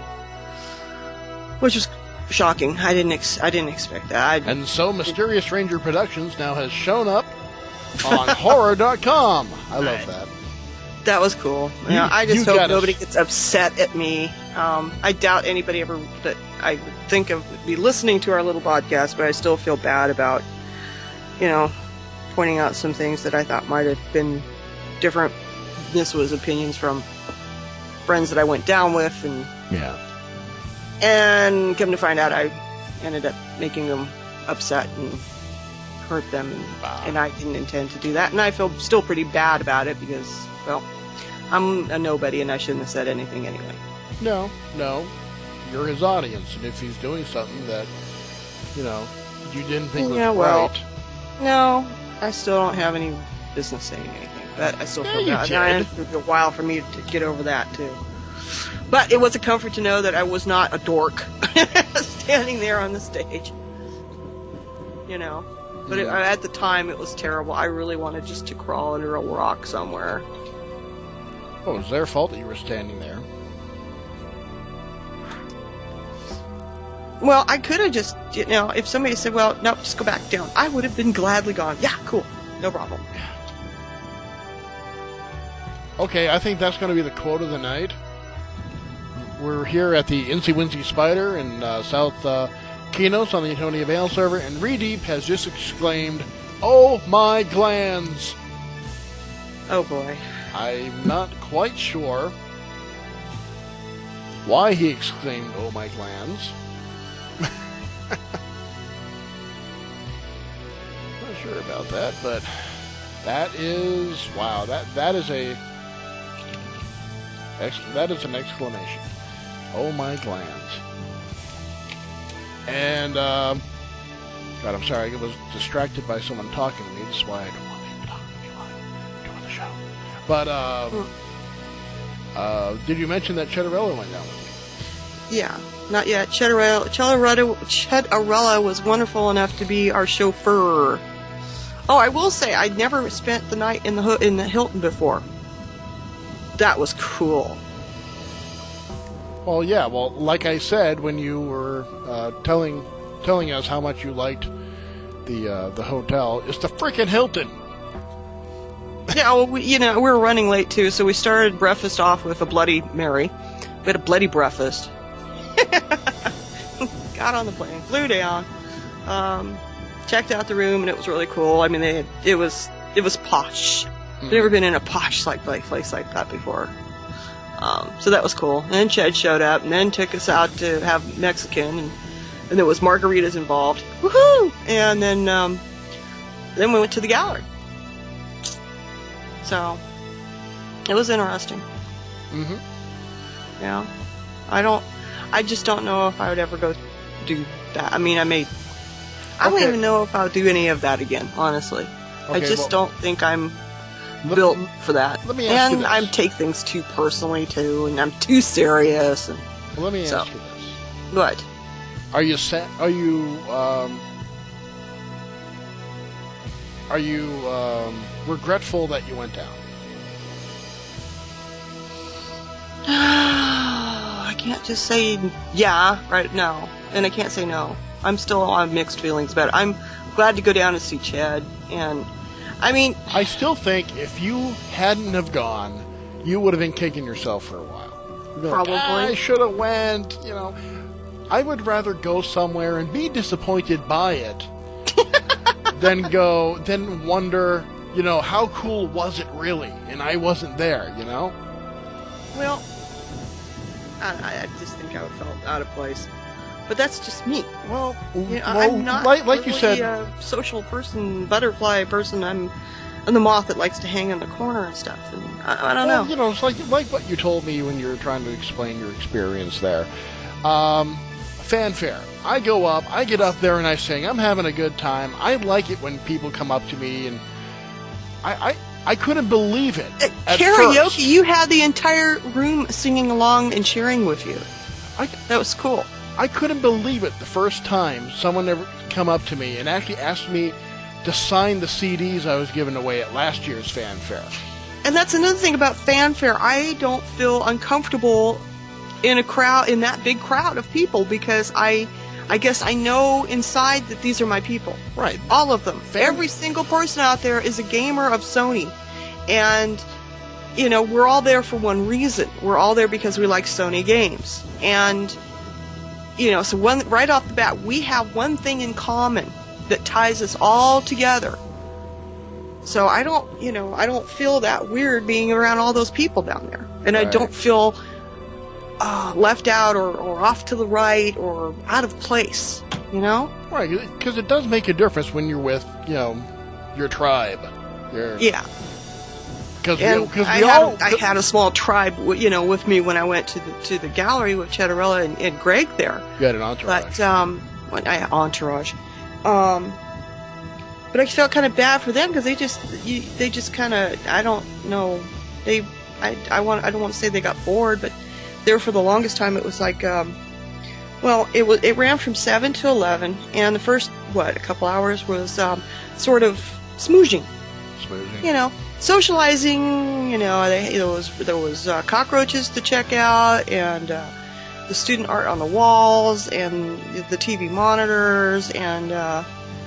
which was shocking. I didn't ex- I didn't expect that. I, And so Mysterious Ranger Productions now has shown up on horror dot com. I love Right. that. that was cool. You You- know, I just you hope gotta- nobody gets upset at me. Um, I doubt anybody ever that I would think of would be listening to our little podcast, but I still feel bad about, you know, pointing out some things that I thought might have been different. This was opinions from friends that I went down with, and Yeah. and come to find out, I ended up making them upset and hurt them, and, Wow. and I didn't intend to do that, and I feel still pretty bad about it because, well, I'm a nobody, and I shouldn't have said anything anyway. No, no. You're his audience, and if he's doing something that, you know, you didn't think Yeah, was well, right. No, I still don't have any business saying anything, but I still Yeah, feel you bad. did. And it took a while for me to get over that, too. But it was a comfort to know that I was not a dork standing there on the stage. You know? But it, at the time, it was terrible. I really wanted just to crawl under a rock somewhere. Oh, it was their fault that you were standing there. Well, I could have just, you know, if somebody said, well, no, just go back down, I would have been gladly gone. Yeah, cool. No problem. Okay, I think that's going to be the quote of the night. We're here at the Incy Wincy Spider in uh, South uh, Kinos on the Antonia Vale server, and Redeep has just exclaimed, "Oh my glands!" Oh, boy. I'm not quite sure why he exclaimed, "Oh my glands." Not sure about that, but that is wow. That that is a ex, that is an exclamation. Oh my glands! And um, God, I'm sorry. I was distracted by someone talking to me. That's why I don't want people talking to me while I'm doing the show. But um, uh, did you mention that Cheddarella went down with me? Yeah, not yet. Cheddarella, Cheddarella, Cheddarella was wonderful enough to be our chauffeur. Oh, I will say, I'd never spent the night in the Ho- in the Hilton before. That was cool. Well, yeah. Well, like I said, when you were uh, telling telling us how much you liked the uh, the hotel, it's the frickin' Hilton. Yeah, well, we, you know, we were running late too, so we started breakfast off with a Bloody Mary. We had a bloody breakfast. Got on the plane, flew down, um, checked out the room, and it was really cool. I mean, they had, it was it was posh. I've never been in a posh like place like that before. Um, so that was cool. And then Ched showed up, and then took us out to have Mexican, and, and there was margaritas involved. Woohoo! And then um, then we went to the gallery. So it was interesting. Mm-hmm. Yeah, I don't. I just don't know if I would ever go do that. I mean, I may. I don't Okay. even know if I'll do any of that again. Honestly, I Okay, just well- don't think I'm Let- built for that. let me ask you and this. I take things too personally too, and I'm too serious. And Well, let me So. ask you this: What? Are you sa- Are you um, Are you um, regretful that you went down? I can't just say yeah, right? No, and I can't say no. I'm still on mixed feelings about it. I'm glad to go down and see Chad, and I mean, I still think if you hadn't have gone, you would have been kicking yourself for a while. You'd be like, Probably. "Ah, I should have went. You know, I would rather go somewhere and be disappointed by it than go, then wonder, you know, how cool was it really? And I wasn't there. You know. well, I, I just think I felt out of place. But that's just me. Well, you know, Well, I'm not like- like you really said- a social person, butterfly person. I'm, I'm the moth that likes to hang in the corner and stuff. And I, I don't Well, know. you know, it's like like what you told me when you were trying to explain your experience there. Um, fanfare. I go up, I get up there, and I sing. I'm having a good time. I like it when people come up to me, and I I, I couldn't believe it. Uh, at Karaoke, first. you had the entire room singing along and cheering with you. I, That was cool. I couldn't believe it the first time someone ever come up to me and actually asked me to sign the C Ds I was giving away at last year's fanfare. And that's another thing about fanfare. I don't feel uncomfortable in a crowd, in that big crowd of people, because I, I guess I know inside that these are my people. Right. All of them. Fan- Every single person out there is a gamer of Sony. And, you know, we're all there for one reason. We're all there because we like Sony games. And, you know, so one, right off the bat, we have one thing in common that ties us all together. So I don't, you know, I don't feel that weird being around all those people down there. And I Right. don't feel uh, left out or, or off to the right or out of place, you know? Right, because it does make a difference when you're with, you know, your tribe. Your, Yeah. Because And we, cause I, we had, all... I had a small tribe, w- you know, with me when I went to the to the gallery with Cheddarella and, and Greg there. You had an entourage. But um, when I entourage, um, but I felt kind of bad for them because they just you, they just kind of I don't know they I I want I don't want to say they got bored, but there for the longest time it was like um, well it was it ran from seven to eleven, and the first what a couple hours was um, sort of smoozing. Smoothing. You know, socializing. You know, they, there was there was uh, cockroaches to check out, and uh, the student art on the walls, and the T V monitors, and uh,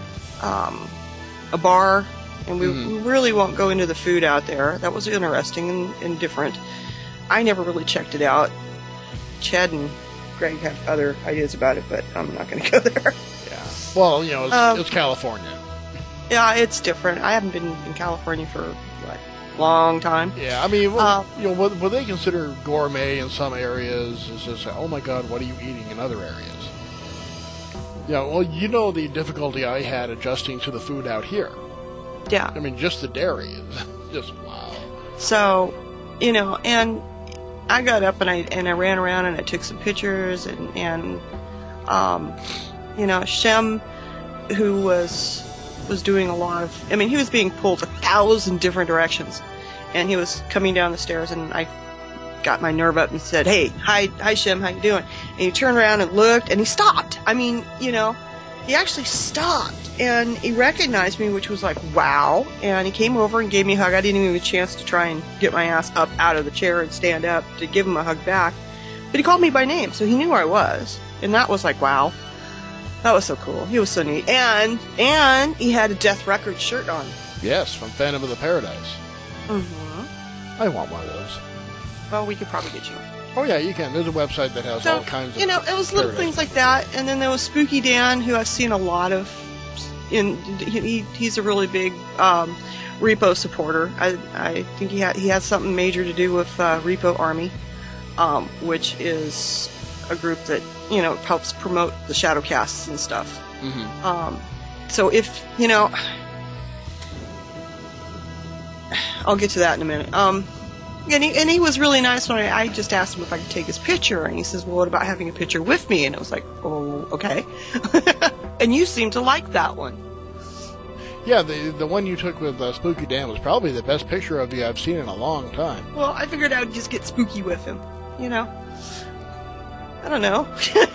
um, a bar. And we, Mhm. we really won't go into the food out there. That was interesting and, and different. I never really checked it out. Chad and Greg have other ideas about it, but I'm not going to go there. Yeah. Well, you know, it's, Um, it's California. Yeah, it's different. I haven't been in California for what long time. Yeah, I mean, well, uh, you know, what, what they consider gourmet in some areas is just, oh my God, what are you eating in other areas? Yeah, well, you know the difficulty I had adjusting to the food out here. Yeah. I mean, just the dairy is just wow. So, you know, and I got up and I and I ran around and I took some pictures and and um, you know, Shem, who was was doing a lot of, I mean, he was being pulled a thousand different directions, and he was coming down the stairs, and I got my nerve up and said, "Hey, hi, hi, Shem, how you doing?" And he turned around and looked, and he stopped. I mean, you know, he actually stopped. And he recognized me, which was like, wow. And he came over and gave me a hug. I didn't even have a chance to try and get my ass up out of the chair and stand up to give him a hug back. But he called me by name, so he knew where I was. And that was like, wow. That was so cool. He was so neat. And and he had a Death Records shirt on. Yes, from Phantom of the Paradise. Mm-hmm. I want one of those. Well, we could probably get you one. Oh yeah, you can. There's a website that has So, all kinds of. you know, it was little Paradise things like that. And then there was Spooky Dan, who I've seen a lot of. In he, he's a really big um, Repo supporter. I I think he ha- he has something major to do with uh, Repo Army, um, which is a group that you know helps promote the Shadowcasts and stuff. Mm-hmm. Um, so if you know, I'll get to that in a minute. Um, and he and he was really nice when I, I just asked him if I could take his picture, and he says, "Well, what about having a picture with me?" And I was like, "Oh, okay." And you seem to like that one. Yeah, the the one you took with uh, Spooky Dan was probably the best picture of you I've seen in a long time. Well, I figured I would just get spooky with him, you know. I don't know.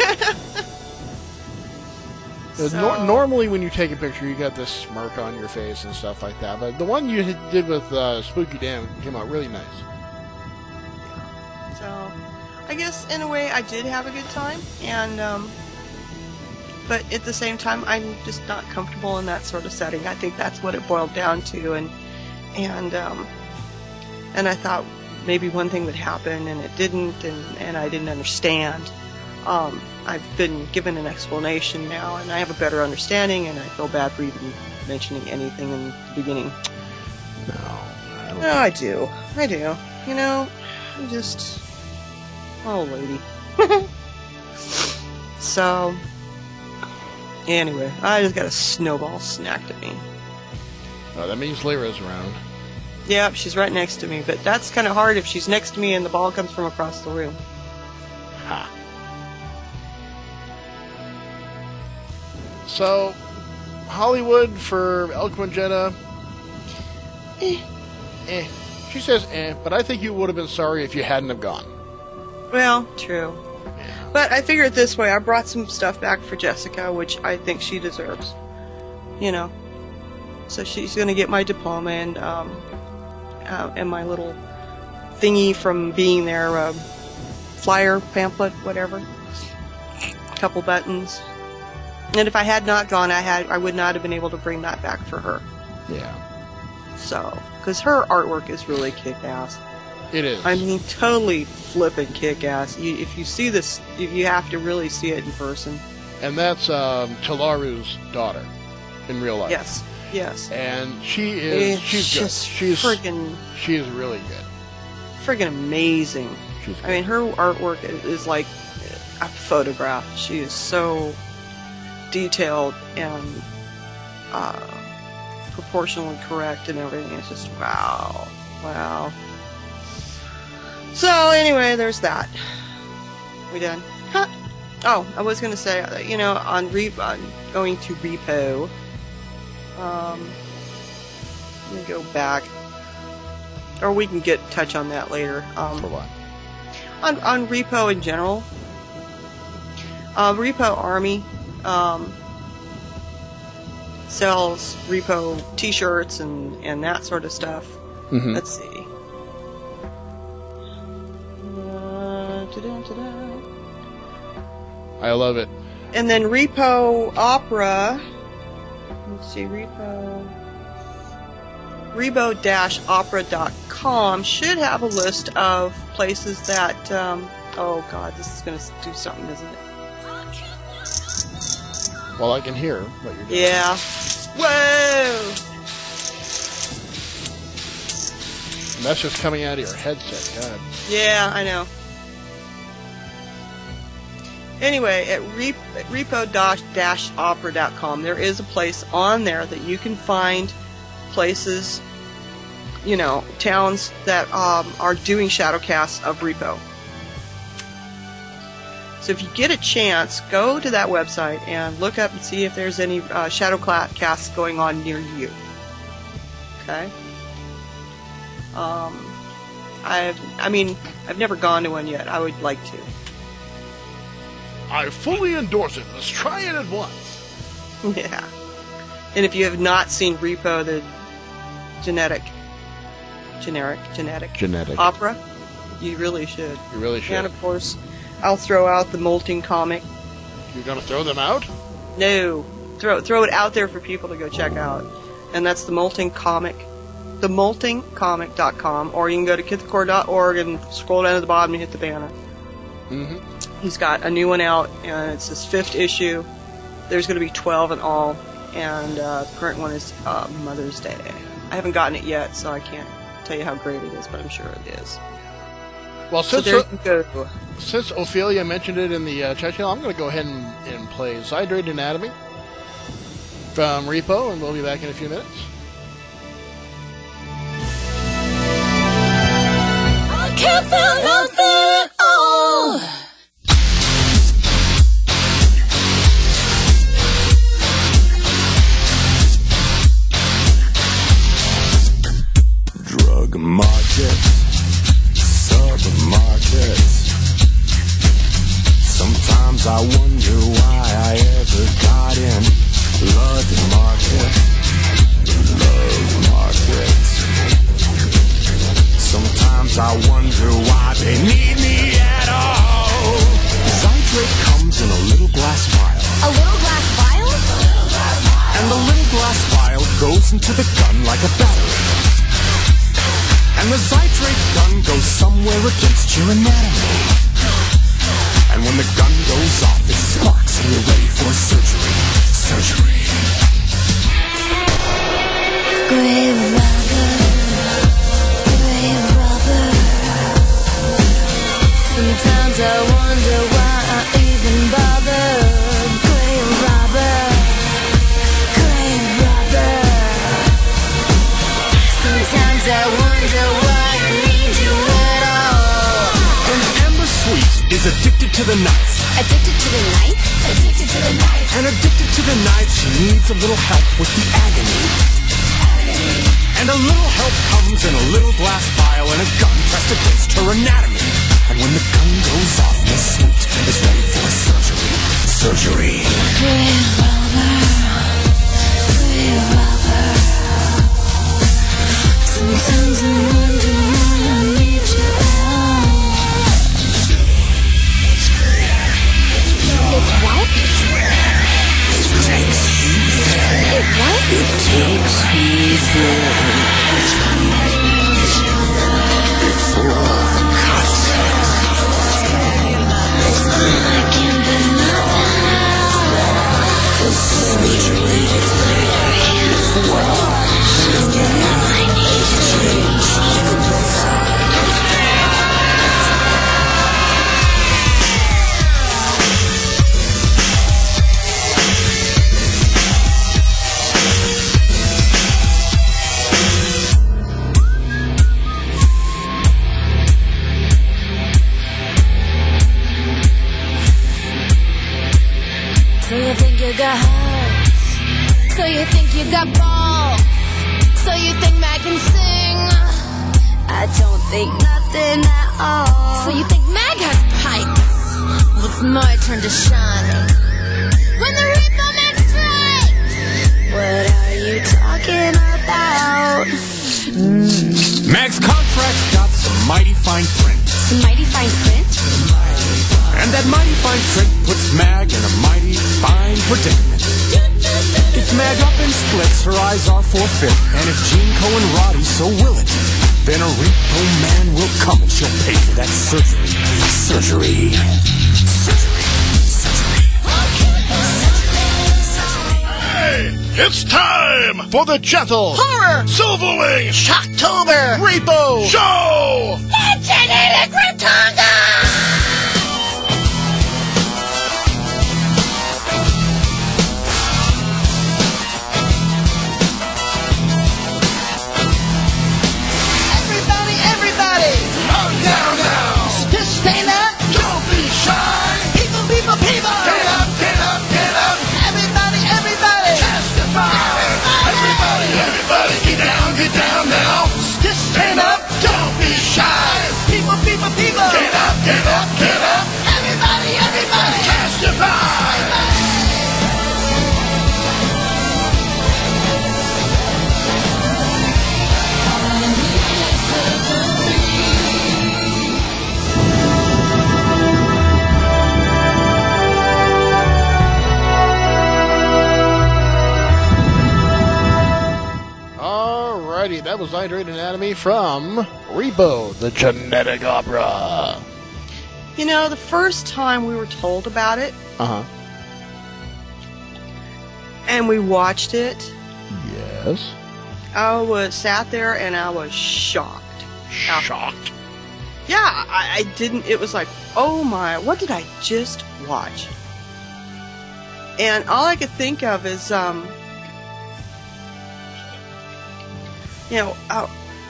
So, nor- normally when you take a picture, you got this smirk on your face and stuff like that. But the one you did with uh, Spooky Dan came out really nice. Yeah. So, I guess in a way I did have a good time, and um, but at the same time I'm just not comfortable in that sort of setting. I think that's what it boiled down to, and and um, and I thought maybe one thing would happen, and it didn't, and, and I didn't understand. Um, I've been given an explanation now, and I have a better understanding, and I feel bad for even mentioning anything in the beginning. No, I don't. No, I do. I do. You know, I'm just... oh, lady. So, anyway, I just got a snowball snacked at me. Oh, that means Lyra's around. Yep, she's right next to me, but that's kind of hard if she's next to me and the ball comes from across the room. Ha. So, Hollywood for Eloquent Jenna. Eh. Eh. She says eh, but I think you would have been sorry if you hadn't have gone. Well, true. Yeah. But I figured this way, I brought some stuff back for Jessica, which I think she deserves. You know. So she's going to get my diploma and um, uh, and my little thingy from being there, uh, flyer, pamphlet, whatever. A couple buttons. And if I had not gone, I had I would not have been able to bring that back for her. Yeah. So, because her artwork is really kick-ass. It is. I mean, totally flippin' kick-ass. You, if you see this, you have to really see it in person. And that's um, Talaru's daughter in real life. Yes, yes. And she is. It's she's just good. She's friggin', She is really good. friggin' amazing. She's good. I mean, her artwork is, is like a photograph. She is so detailed and uh, proportionally correct and everything. It's just wow, wow. So anyway, there's that. We done? Huh. Oh, I was gonna say, you know, on re on going to repo. Um, let me go back, or we can get touch on that later. Um, For what? on on repo in general. Uh, Repo Army um, sells repo T-shirts and and that sort of stuff. Mm-hmm. Let's see. Uh, ta-da, ta-da. I love it. And then Repo Opera. Let's see, Repo. Rebo opera dot com should have a list of places that. Um, oh God, this is going to do something, isn't it? Well, I can hear what you're doing. Yeah. Whoa! And that's just coming out of your headset. God. Yeah, I know. Anyway, at re- repo opera dot com, there is a place on there that you can find places, you know, towns that um, are doing shadowcasts of Repo. So if you get a chance, go to that website and look up and see if there's any uh, shadowcasts going on near you. Okay? Um, I've, I mean, I've never gone to one yet. I would like to. I fully endorse it. Let's try it at once. Yeah. And if you have not seen Repo, the genetic, generic, genetic, Genetic. opera, you really should. You really should. And of course, I'll throw out the Molting comic. You're going to throw them out? No, throw throw it out there for people to go check out. And that's the Molting comic, the molting comic dot com, or you can go to kithcore dot org and scroll down to the bottom and hit the banner. Mm-hmm. He's got a new one out, and it's his fifth issue. There's going to be twelve in all, and uh, the current one is uh, Mother's Day. I haven't gotten it yet, so I can't tell you how great it is, but I'm sure it is. Well, So since, there uh, you go. since Ophelia mentioned it in the uh, chat channel, I'm going to go ahead and, and play Zydrate Anatomy from Repo, and we'll be back in a few minutes. I can't feel nothing at all. Drug markets, supermarkets. Some they need me at all. Zydrate comes in a little glass vial. A little glass vial? And the little glass vial goes into the gun like a battery. And the Zydrate gun goes somewhere against your anatomy. And when the gun goes off, it sparks and you're ready for surgery. Surgery. Grave robber, grave robber. Sometimes I wonder why I even bother. Grave robber, grave robber. Sometimes I wonder why I need you at all. And Amber Sweet is addicted to the knife. Addicted to the knife? Addicted to the knife. And addicted to the knife, she needs a little help with the agony. And a little help comes in a little glass vial and a gun pressed against her anatomy. And when the gun goes off, Miss Sweet is ready for surgery. Surgery. Grave robber, grave robber. Sometimes I wonder why I need you all. It's what? It takes you there. It what? It takes you there. Before the cut. I can't do nothing. Surgery. I need you. So you think you got heart? So you think you got balls? So you think Mag can sing? I don't think nothing at all. So you think Mag has pipes? Well, it's my turn to shine. When the repo man strikes, what are you talking about? Mm. Mag's contract's got some mighty fine print. Some mighty fine print? And that mighty fine print puts Mag in a mighty fine predicament. If Mag up and splits, her eyes are forfeit. And if Gene Cohen Roddy so will it, then a repo man will come and she'll pay for that surgery. Surgery. Surgery. Surgery. Hey, it's time for the Gentle Horror! Silverwing Shocktober! Repo Show! Legendary Gratonga! Everybody, everybody! Calm down now! Just stand up! Don't be shy! People, people, people! Get up, get up, get up! Everybody, everybody! Testify! Everybody, everybody, get down, get down now! Just stand up! Don't be shy! People, people, people! Get up, get up, get up! Everybody, everybody! Testify! Alrighty, that was Zydrate Anatomy from Repo, the Genetic Opera. You know, the first time we were told about it Uh-huh. and we watched it, Yes. I was sat there and I was shocked. Shocked. Yeah, I, I didn't. It was like, oh my, what did I just watch? And all I could think of is, um, you know, uh,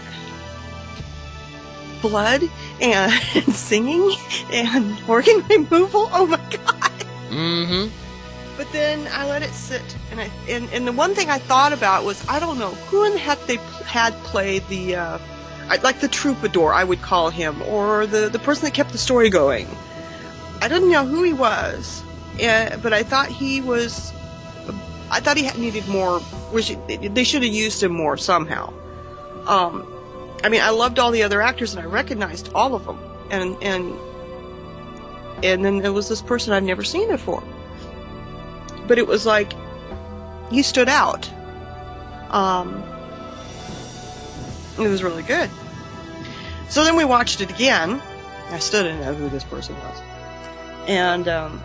blood and singing and organ removal. Oh my god! Mm-hmm. But then I let it sit, and I and, and the one thing I thought about was, I don't know who in the heck they pl- had played the. Uh, I, like the troubadour, I would call him, or the, the person that kept the story going. I didn't know who he was, uh, but I thought he was. I thought he had needed more. Which they should have used him more somehow. Um, I mean, I loved all the other actors, and I recognized all of them. and and and then there was this person I've never seen before. But it was like he stood out. Um, it was really good. So then we watched it again. I still didn't know who this person was, and um,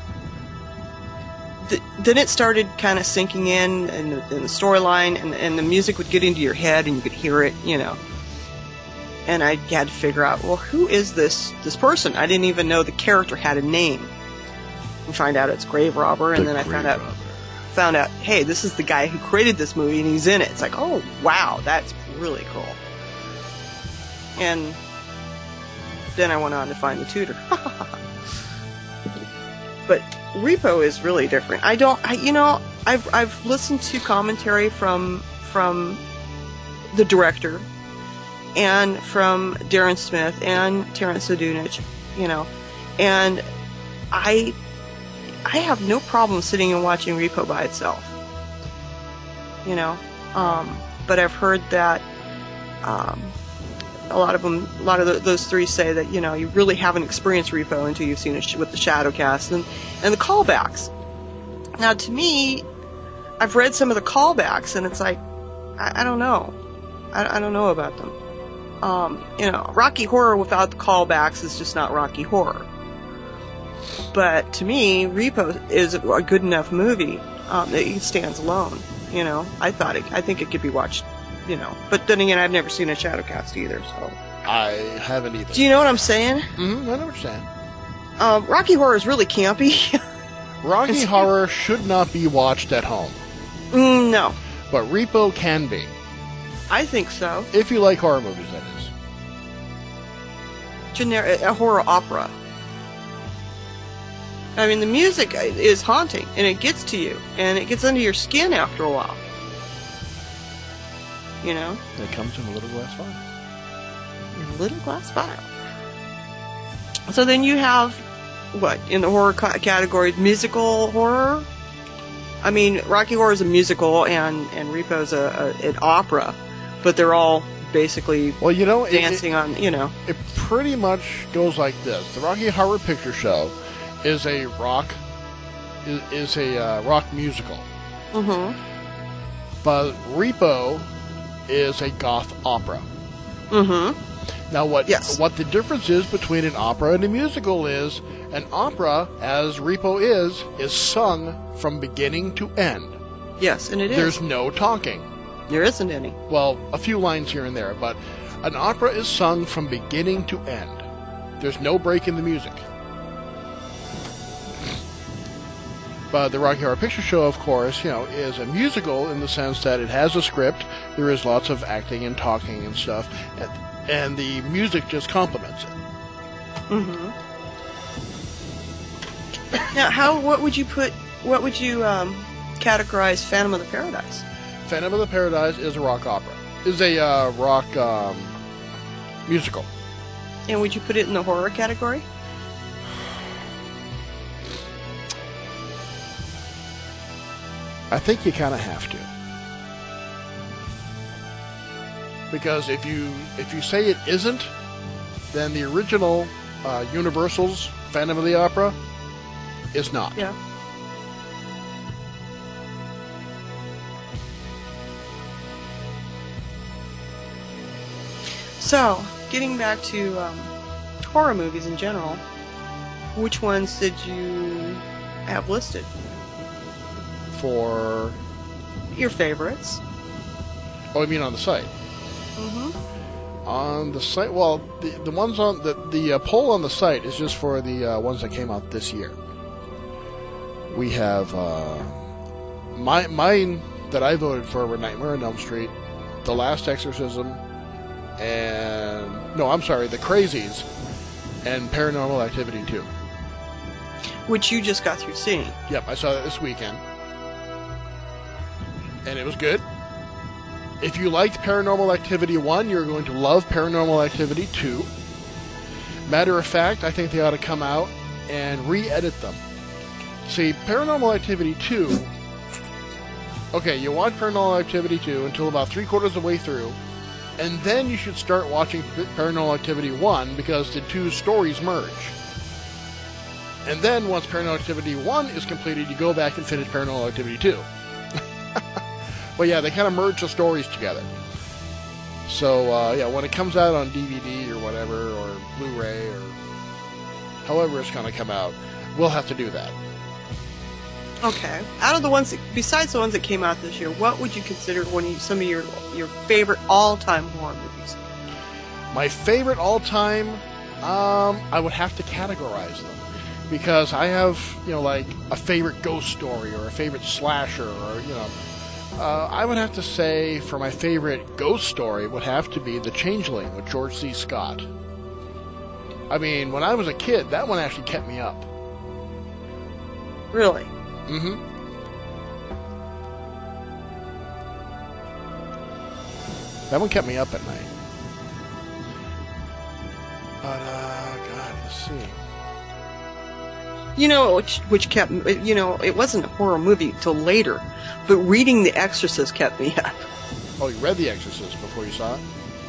th- then it started kind of sinking in, and the, and the storyline, and, and the music would get into your head, and you could hear it, you know. And I had to figure out, well, who is this this person? I didn't even know the character had a name. And find out it's Grave Robber, and The then I Grave found out Robber. found out, hey, this is the guy who created this movie, and he's in it. It's like, oh wow, that's really cool. And then I went on to find the tutor. But Repo is really different. I don't, I, you know, I've I've listened to commentary from from the director and from Darren Smith and Terrence O'Doonich, you know, and I I have no problem sitting and watching Repo by itself, you know. Um, but I've heard that um, a lot of them, a lot of the, those three say that, you know, you really haven't experienced Repo until you've seen it with the Shadowcast and and the callbacks. Now, to me, I've read some of the callbacks, and it's like, I, I don't know, I, I don't know about them. Um, you know, Rocky Horror without the callbacks is just not Rocky Horror. But to me, Repo is a good enough movie um, that it stands alone. You know, I thought it, I think it could be watched. You know, but then again, I've never seen a Shadowcast either. So I haven't either. do you know what I'm saying? Mm-hmm, I know what you're saying. Um, Rocky Horror is really campy. Rocky It's- Horror should not be watched at home, mm, no, but Repo can be. I think so. If you like horror movies, that is. Generic, a horror opera. I mean, the music is haunting, and it gets to you, and it gets under your skin after a while. You know? It comes in a little glass vial. In a little glass vial. So then you have, what, in the horror ca- category, musical horror? I mean, Rocky Horror is a musical, and, and Repo is a, a, an opera, but they're all basically Well, you know, it, dancing on, you know. it, it pretty much goes like this. The Rocky Horror Picture Show is a rock, is, is a uh, rock musical. Mm-hmm. But Repo is a goth opera. Mm-hmm. Now, what Yes. what the difference is between an opera and a musical is, an opera, as Repo is, is sung from beginning to end. Yes, and it is. There's no talking. There isn't any. Well, a few lines here and there, but an opera is sung from beginning to end. There's no break in the music. But the Rocky Horror Picture Show, of course, you know, is a musical in the sense that it has a script. There is lots of acting and talking and stuff, and, and the music just complements it. Mm-hmm. Now, how? What would you put? What would you um, categorize Phantom of the Paradise? Phantom of the Paradise is a rock opera. Is a uh, rock um, musical. And would you put it in the horror category? I think you kind of have to, because if you if you say it isn't, then the original uh, Universal's Phantom of the Opera is not. Yeah. So, getting back to um, horror movies in general, which ones did you have listed? For Your favorites. oh, I mean on the site. Mm-hmm. On the site, well, the the ones on the the uh, poll on the site is just for the uh, ones that came out this year. We have uh, my mine that I voted for were Nightmare on Elm Street, The Last Exorcism, and no, I'm sorry, The Crazies, and Paranormal Activity two. Which you just got through seeing. Yep, I saw that this weekend, and it was good. If you liked Paranormal Activity one, you're going to love Paranormal Activity two. Matter of fact, I think they ought to come out and re-edit them. See, Paranormal Activity two... Okay, you watch Paranormal Activity two until about three quarters of the way through, and then you should start watching Paranormal Activity one, because the two stories merge. And then once Paranormal Activity one is completed, you go back and finish Paranormal Activity two. But yeah, they kind of merge the stories together. So uh, yeah, when it comes out on D V D or whatever, or Blu-ray, or however it's going to come out, we'll have to do that. Okay. Out of the ones, that, besides the ones that came out this year, what would you consider one of you, some of your your favorite all-time horror movies? My favorite all-time, um, I would have to categorize them, because I have, you know, like a favorite ghost story or a favorite slasher, or you know. Uh, I would have to say, for my favorite ghost story, would have to be The Changeling with George C. Scott. I mean, when I was a kid, that one actually kept me up. Really? Mm-hmm. That one kept me up at night. But, uh, God, let's see. You know, which, which kept, you know, it wasn't a horror movie till later, but reading The Exorcist kept me up. Oh, you read The Exorcist before you saw it?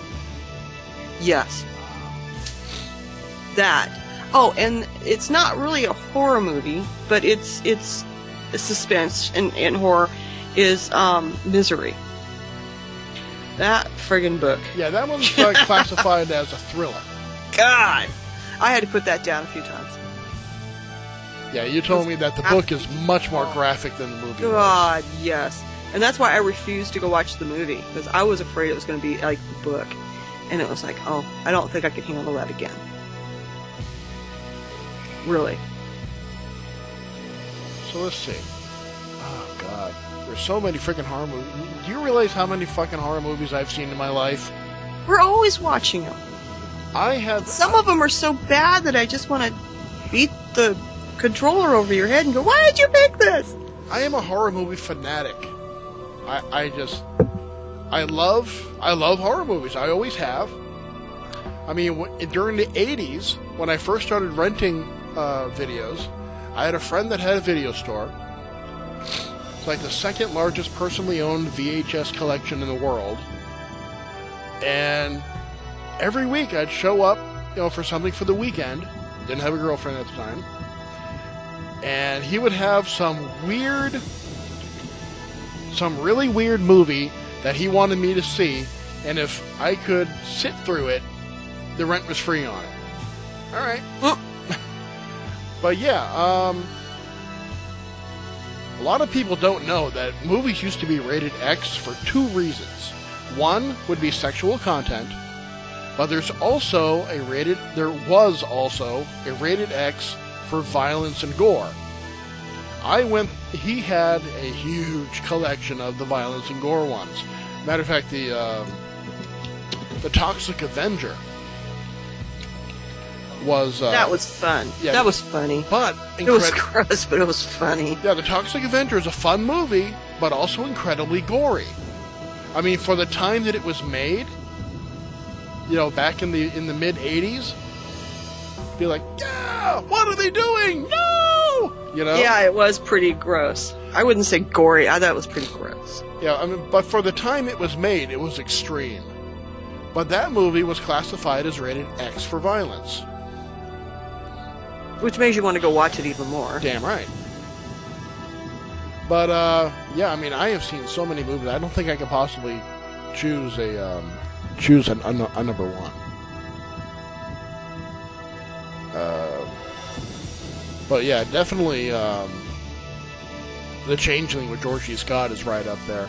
Yes. That. Oh, and it's not really a horror movie, but it's, it's a suspense and, and horror is, um, Misery. That friggin' book. Yeah, that one's uh, classified as a thriller. God! I had to put that down a few times. Yeah, you told me that the book is much more graphic than the movie was. God, yes. And that's why I refused to go watch the movie, because I was afraid it was going to be like the book. And it was like, oh, I don't think I can handle that again. Really. So let's see. Oh, God. There's so many freaking horror movies. Do you realize how many fucking horror movies I've seen in my life? We're always watching them. I have... Some of them are so bad that I just want to beat the controller over your head and go, why did you pick this? I am a horror movie fanatic. I, I just... I love... I love horror movies. I always have. I mean, w- during the eighties, when I first started renting uh, videos, I had a friend that had a video store. It's like the second largest personally owned V H S collection in the world. And every week I'd show up, you know, for something for the weekend. Didn't have a girlfriend at the time. And he would have some weird, some really weird movie that he wanted me to see. And if I could sit through it, the rent was free on it. All right. But yeah, um, a lot of people don't know that movies used to be rated X for two reasons. One would be sexual content, but there's also a rated, there was also a rated X for violence and gore. I went, he had a huge collection of the violence and gore ones. Matter of fact, the, uh, the Toxic Avenger was... Uh, that was fun. Yeah, that was funny. But... It was gross, but it was funny. Yeah, the Toxic Avenger is a fun movie, but also incredibly gory. I mean, for the time that it was made, you know, back in the in the mid-eighties, be like, yeah, what are they doing? No! You know? Yeah, it was pretty gross. I wouldn't say gory. I thought it was pretty gross. Yeah, I mean, but for the time it was made, it was extreme. But that movie was classified as rated X for violence. Which makes you want to go watch it even more. Damn right. But, uh, yeah, I mean, I have seen so many movies, I don't think I could possibly choose a, um, choose an, a, a number one. Uh, but, yeah, definitely, um, The Changeling with George C. Scott is right up there.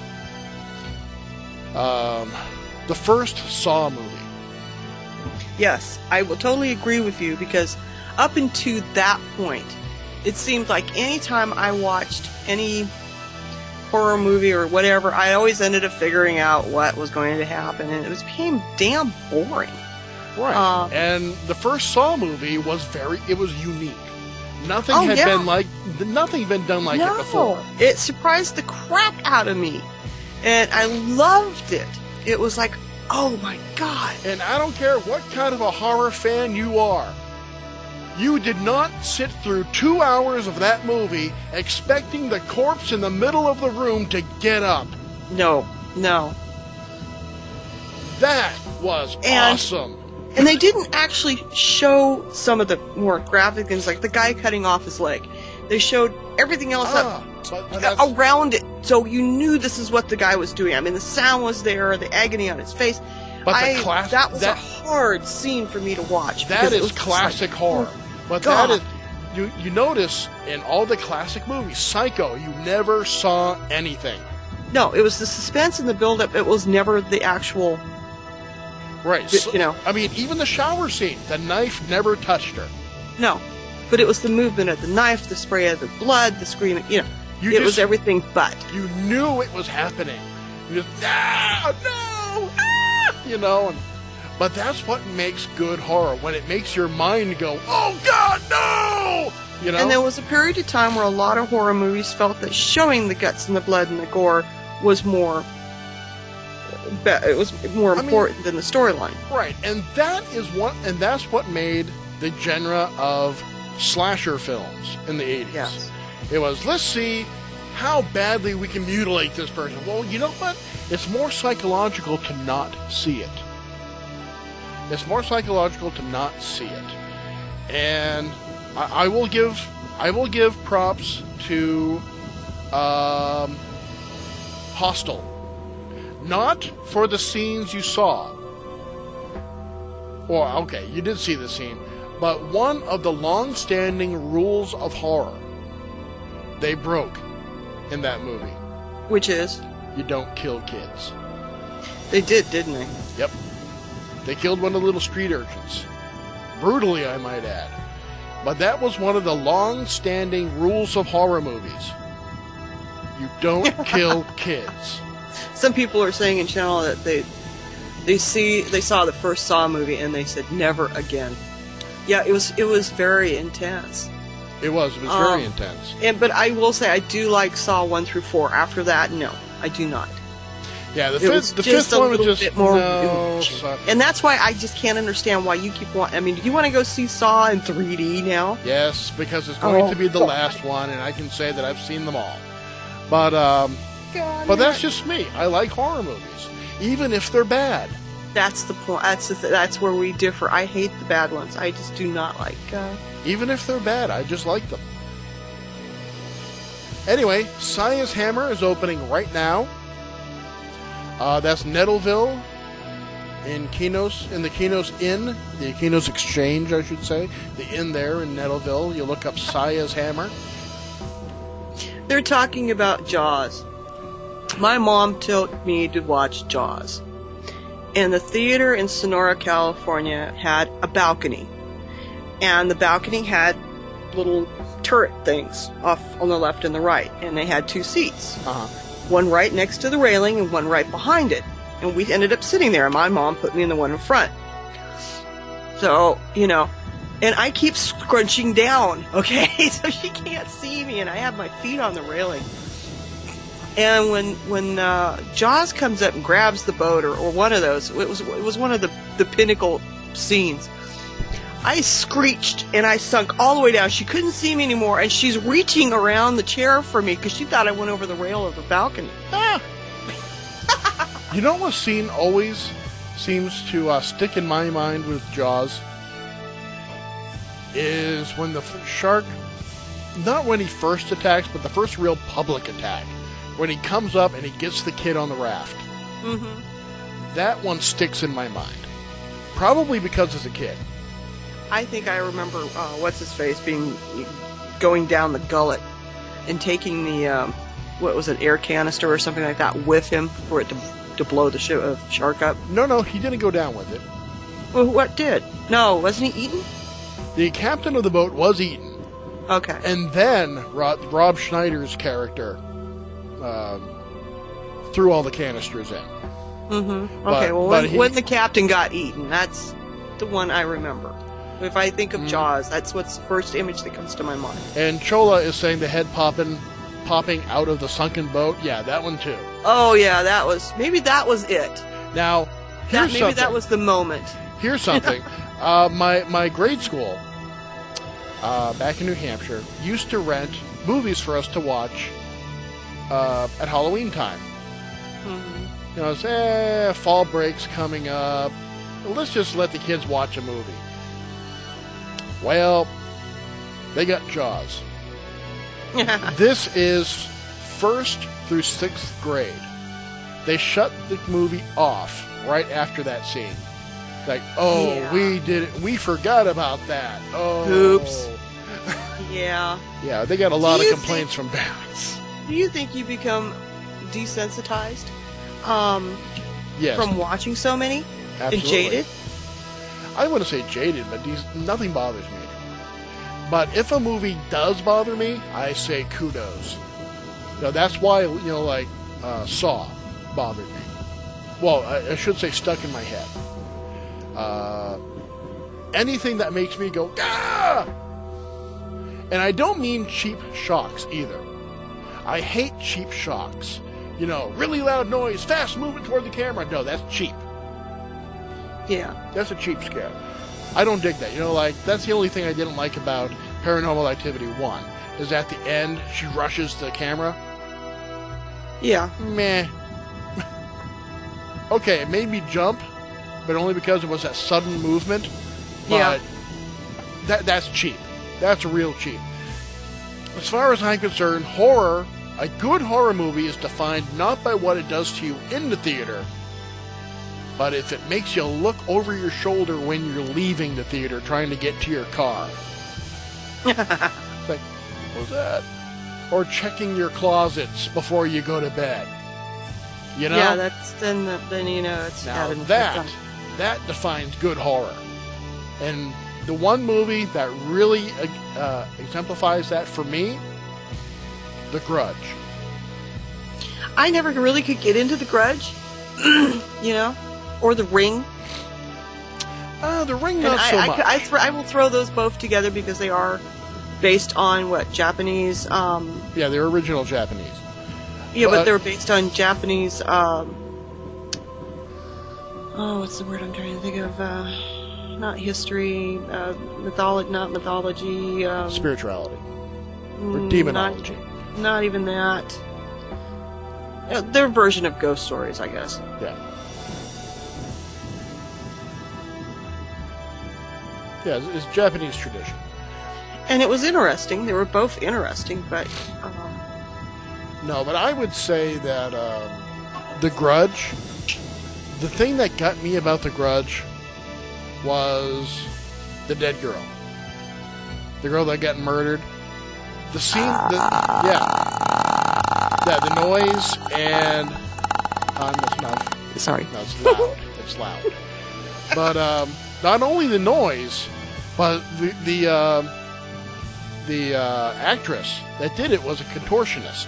Um, the first Saw movie. Yes, I will totally agree with you, because up until that point, it seemed like any time I watched any horror movie or whatever, I always ended up figuring out what was going to happen, and it was became damn boring. Right. Uh, and the first Saw movie was very, it was unique. Nothing oh, had yeah. been like, nothing had been done like no, it before. It surprised the crap out of me, and I loved it. It was like, oh my God. And I don't care what kind of a horror fan you are. You did not sit through two hours of that movie expecting the corpse in the middle of the room to get up. No, no. That was And- awesome. And they didn't actually show some of the more graphic things, like the guy cutting off his leg. They showed everything else Ah, up but, but that's, around it, so you knew this is what the guy was doing. I mean, the sound was there, the agony on his face. But the I, class- that was that- a hard scene for me to watch. that because it is was just classic like, horror. oh, But God. that is, you you notice in all the classic movies, Psycho, you never saw anything. No, it was the suspense and the build-up. It was never the actual. Right. Y- So- you know. I mean, even the shower scene, the knife never touched her. No, but it was the movement of the knife, the spray of the blood, the screaming. You know, You it just- was everything but. You knew it was happening. You just, ah, no, ah, you know. And, but that's what makes good horror, when it makes your mind go, oh, God, no! You know? And there was a period of time where a lot of horror movies felt that showing the guts and the blood and the gore was more. Be- it was more I mean- important than the storyline. Right, and that is what, and that's what made the genre of slasher films in the eighties. Yes. It was, let's see how badly we can mutilate this person. Well, you know what? It's more psychological to not see it. It's more psychological to not see it. And I, I will give I will give props to um, Hostel. Not for the scenes you saw. Well, okay, you did see the scene. But one of the long-standing rules of horror they broke in that movie. Which is, You don't kill kids. they did, didn't they? Yep. They killed one of the little street urchins. Brutally, I might add. But that was one of the long-standing rules of horror movies. You don't kill kids. Some people are saying in channel that they they see they saw the first Saw movie and they said never again. Yeah, it was it was very intense. It was. It was Um, very intense. And but I will say I do like Saw one through four. After that, no, I do not. Yeah, the It was fifth, the just fifth a one was little just bit more, no. son- and that's why I just can't understand why you keep wanting. I mean, do you want to go see Saw in three D now? Yes, because it's going Oh, to be the God. last one, and I can say that I've seen them all. But um, God, but that's just me. I like horror movies, even if they're bad. that's the point. That's the th- that's where we differ. I hate the bad ones. I just do not like. Uh, Even if they're bad, I just like them. Anyway, Sia's Hammer is opening right now. Uh, that's Nettleville in Kinos, in the Kinos Inn, the Kinos Exchange, I should say. The inn there in Nettleville. You look up Sia's Hammer. They're talking about Jaws. My mom took me to watch Jaws. And the theater in Sonora, California had a balcony. And the balcony had little turret things off on the left and the right. And they had two seats. Uh-huh. One right next to the railing and one right behind it. And we ended up sitting there. My mom put me in the one in front. So, you know, and I keep scrunching down, okay? So she can't see me, and I have my feet on the railing. And when when uh, Jaws comes up and grabs the boat, or, or one of those, it was it was one of the, the pinnacle scenes. I screeched and I sunk all the way down. She couldn't see me anymore, and she's reaching around the chair for me because she thought I went over the rail of the balcony. Ah. You know what scene always seems to uh, stick in my mind with Jaws? Is when the f- shark, not when he first attacks, but the first real public attack. When he comes up and he gets the kid on the raft. Mm-hmm. That one sticks in my mind. Probably because as a kid. I think I remember uh, what's his face being going down the gullet and taking the um, what was it, air canister or something like that with him for it to to blow the sh- uh, shark up. No, no, he didn't go down with it. Well, what did? No, wasn't he eaten? The captain of the boat was eaten. Okay. And then Rob, Rob Schneider's character um, threw all the canisters in. Mm-hmm. But- Okay. Well, but when, he- when the captain got eaten, that's the one I remember. If I think of Mm. Jaws, that's what's the first image that comes to my mind. And Chola is saying the head popping, popping out of the sunken boat. Yeah, that one too. Oh yeah, that was maybe that was it. Now, That here's maybe something. that was the moment. Here's something. uh, my my grade school uh, back in New Hampshire used to rent movies for us to watch uh, at Halloween time. Mhm. You know, it's, eh, fall break's coming up. Let's just let the kids watch a movie. Well, they got Jaws. This is first through sixth grade. They shut the movie off right after that scene. Like, oh, Yeah. we did it. We forgot about that. Oh, Oops. Yeah. Yeah, they got a lot Do of you complaints from parents. Do you think you become desensitized um, Yes, from watching so many absolutely. and jaded? I wouldn't say jaded, but these, nothing bothers me. But if a movie does bother me, I say kudos. You know, that's why, you know, like, uh, Saw bothered me. Well, I, I should say stuck in my head. Uh, anything that makes me go, ah! And I don't mean cheap shocks either. I hate cheap shocks. You know, really loud noise, fast movement toward the camera. No, that's cheap. Yeah. That's a cheap scare. I don't dig that. You know, like, that's the only thing I didn't like about Paranormal Activity one, is at the end, she rushes the camera. Yeah. Meh. Okay, it made me jump, but only because it was that sudden movement. But Yeah. that that's cheap. That's real cheap. As far as I'm concerned, horror, a good horror movie is defined not by what it does to you in the theater, but if it makes you look over your shoulder when you're leaving the theater trying to get to your car. It's like, what was that? Or checking your closets before you go to bed. You know? Yeah, that's then the, then you know it's Now having that, fun. that defines good horror. And the one movie that really uh, exemplifies that for me, The Grudge. I never really could get into The Grudge, you know, or The Ring. Uh, The Ring, And not I, so I, much. I, th- I will throw those both together because they are based on what Japanese. Um, Yeah, they're original Japanese. yeah, But- but they're based on Japanese. Um, oh, what's the word I'm trying to think of? Uh, not history, uh, mythology, not mythology. Um, Spirituality. Or mm, demonology. Not, not even that. Uh, their version of ghost stories, I guess. Yeah. Yeah, it's, it's Japanese tradition. And it was interesting. They were both interesting, but um, No, but I would say that um, The Grudge, the thing that got me about The Grudge was the dead girl. The girl that got murdered. The scene, the, yeah. Yeah, the noise and... Um, that's enough. sorry. No, it's loud. It's loud. But um, not only the noise, but the the uh, the uh, actress that did it was a contortionist,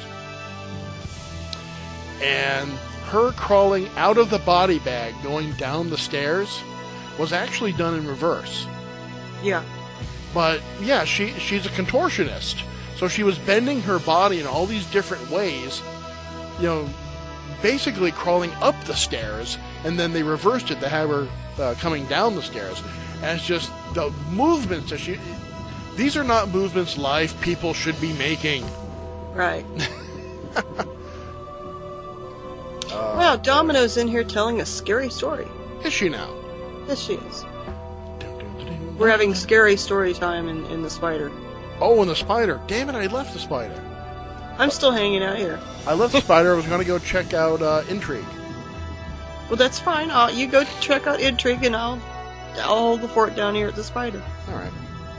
and her crawling out of the body bag going down the stairs was actually done in reverse. Yeah. But yeah, she she's a contortionist, so she was bending her body in all these different ways, you know, basically crawling up the stairs, and then they reversed it to have her uh, coming down the stairs. And it's just the movements that she... These are not movements live people should be making. Right. Wow, Domino's in here telling a scary story. Is she now? Yes, she is. We're having scary story time in, in the spider. Oh, and the spider. Damn it, I left the spider. I'm still hanging out here. I left the spider. I was going to go check out uh, Intrigue. Well, that's fine. I'll, you go check out Intrigue, and I'll, I'll hold the fort down here at the spider. All right.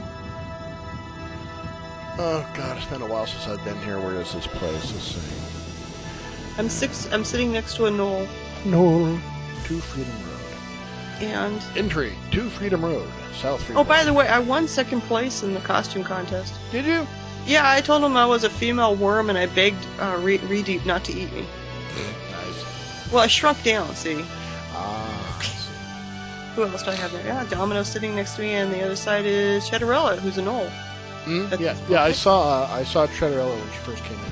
Oh, God, it's been a while since I've been here. Where is this place? Let's see. I'm six. I'm sitting next to a knoll, No. Two Freedom Road. and Intrigue. Two Freedom Road. South Freedom oh, by the way, I won second place in the costume contest. Did you? Yeah, I told him I was a female worm, and I begged uh, Re- Redeep not to eat me. Nice. Well, I shrunk down. See, Ah. who else do I have there? Yeah, Domino's sitting next to me, and the other side is Cheddarella, who's a knoll. Hmm? That's- Yeah, yeah. I saw. Uh, I saw Treaderella when she first came in.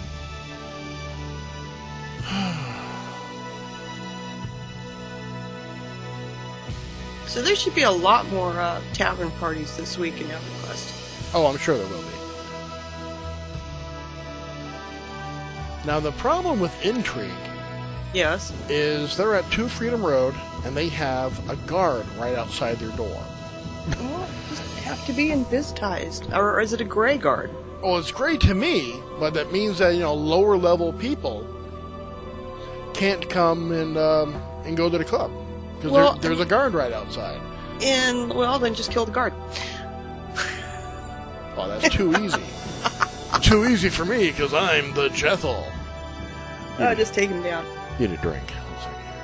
So there should be a lot more uh, tavern parties this week in EverQuest. Oh, I'm sure there will be. Now, the problem with Intrigue Yes. is they're at two Freedom Road, and they have a guard right outside their door. Well, just have to be invis-tized. Or is it a gray guard? Well, it's great to me, but that means that, you know, lower level people can't come and um, and go to the club. Because Well- there, there's a guard right outside. And, well, then just kill the guard. Well, that's too easy. Too easy for me, because I'm the Jethel. Oh, just take him down. Get a drink. One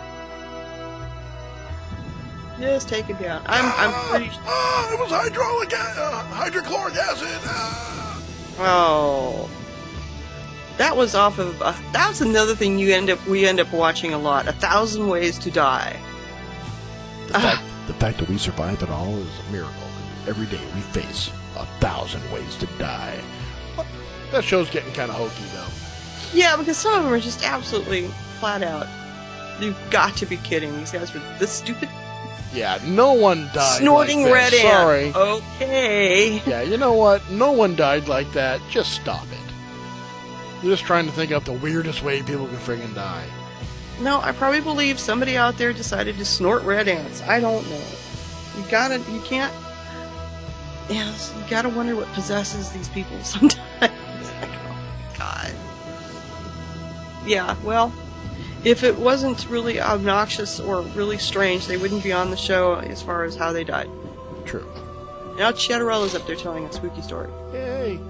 second here. Just take him down. I'm, I'm pretty... Ah, it was hydraulic, uh, hydrochloric acid. Ah. Oh. That was off of... Uh, that was another thing you end up we end up watching a lot. A Thousand Ways to Die. The, fact, the fact that we survived it all is a miracle. Every day we face a thousand ways to die. That show's getting kind of hokey, though. Yeah, because some of them are just absolutely flat out. You've got to be kidding. These guys were this stupid. Yeah, no one died Snorting like red this. ant. Sorry. Okay. Yeah, you know what? No one died like that. Just stop it. You're just trying to think up the weirdest way people can friggin' die. No, I probably believe somebody out there decided to snort red ants. I don't know. You gotta, you can't. Yeah, you gotta wonder what possesses these people sometimes. Like, oh my god. Yeah, well, if it wasn't really obnoxious or really strange, they wouldn't be on the show as far as how they died. True. Now Cheddarella's up there telling a spooky story. Yay.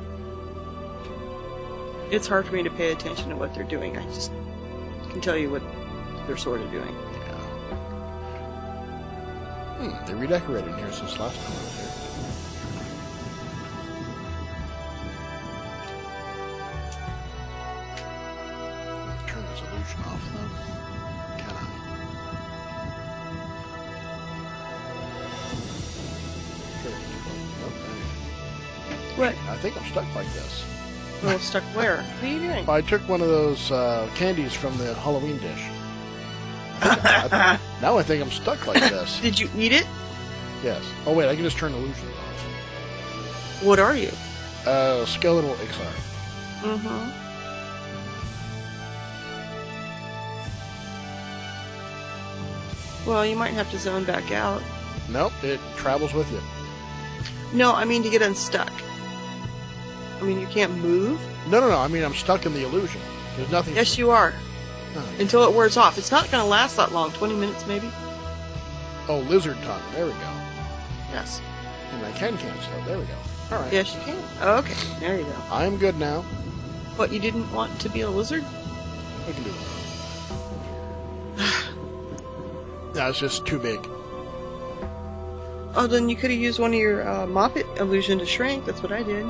It's hard for me to pay attention to what they're doing. I just can tell you what they're sort of doing. Yeah. Hmm, they redecorated here since last time I was here. Turn this illusion off, though. Can I? Sure. Okay. What? I think I'm stuck like this. Oh, stuck where? What are you doing? I took one of those uh, candies from the Halloween dish. I- now I think I'm stuck like this. Did you eat it? Yes. Oh wait, I can just turn illusions off. What are you? Uh, skeletal Ixar. Mm-hmm. Well, you might have to zone back out. Nope, it travels with you. No, I mean to get unstuck. I mean, you can't move? No, no, no. I mean, I'm stuck in the illusion. There's nothing. Yes, you are. Oh, Until it wears off. It's not going to last that long. twenty minutes, maybe? oh, lizard tongue. There we go. Yes. And I can cancel it. There we go. All right. Yes, you can. Oh, okay. There you go. I'm good now. What, you didn't want to be a lizard? I can do it. No, it's just too big. Oh, then you could have used one of your uh, Moppet illusion to shrink. That's what I did.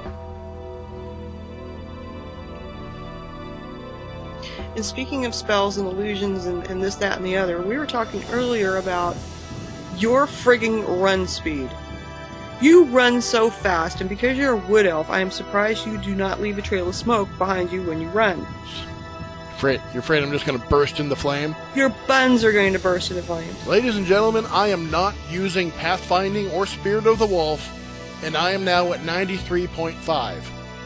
And speaking of spells and illusions and, and this, that, and the other, we were talking earlier about your frigging run speed. You run so fast, and because you're a wood elf, I am surprised you do not leave a trail of smoke behind you when you run. Afraid, you're afraid I'm just going to burst into flame? Your buns are going to burst into flames. Ladies and gentlemen, I am not using Pathfinding or Spirit of the Wolf, and I am now at ninety-three point five.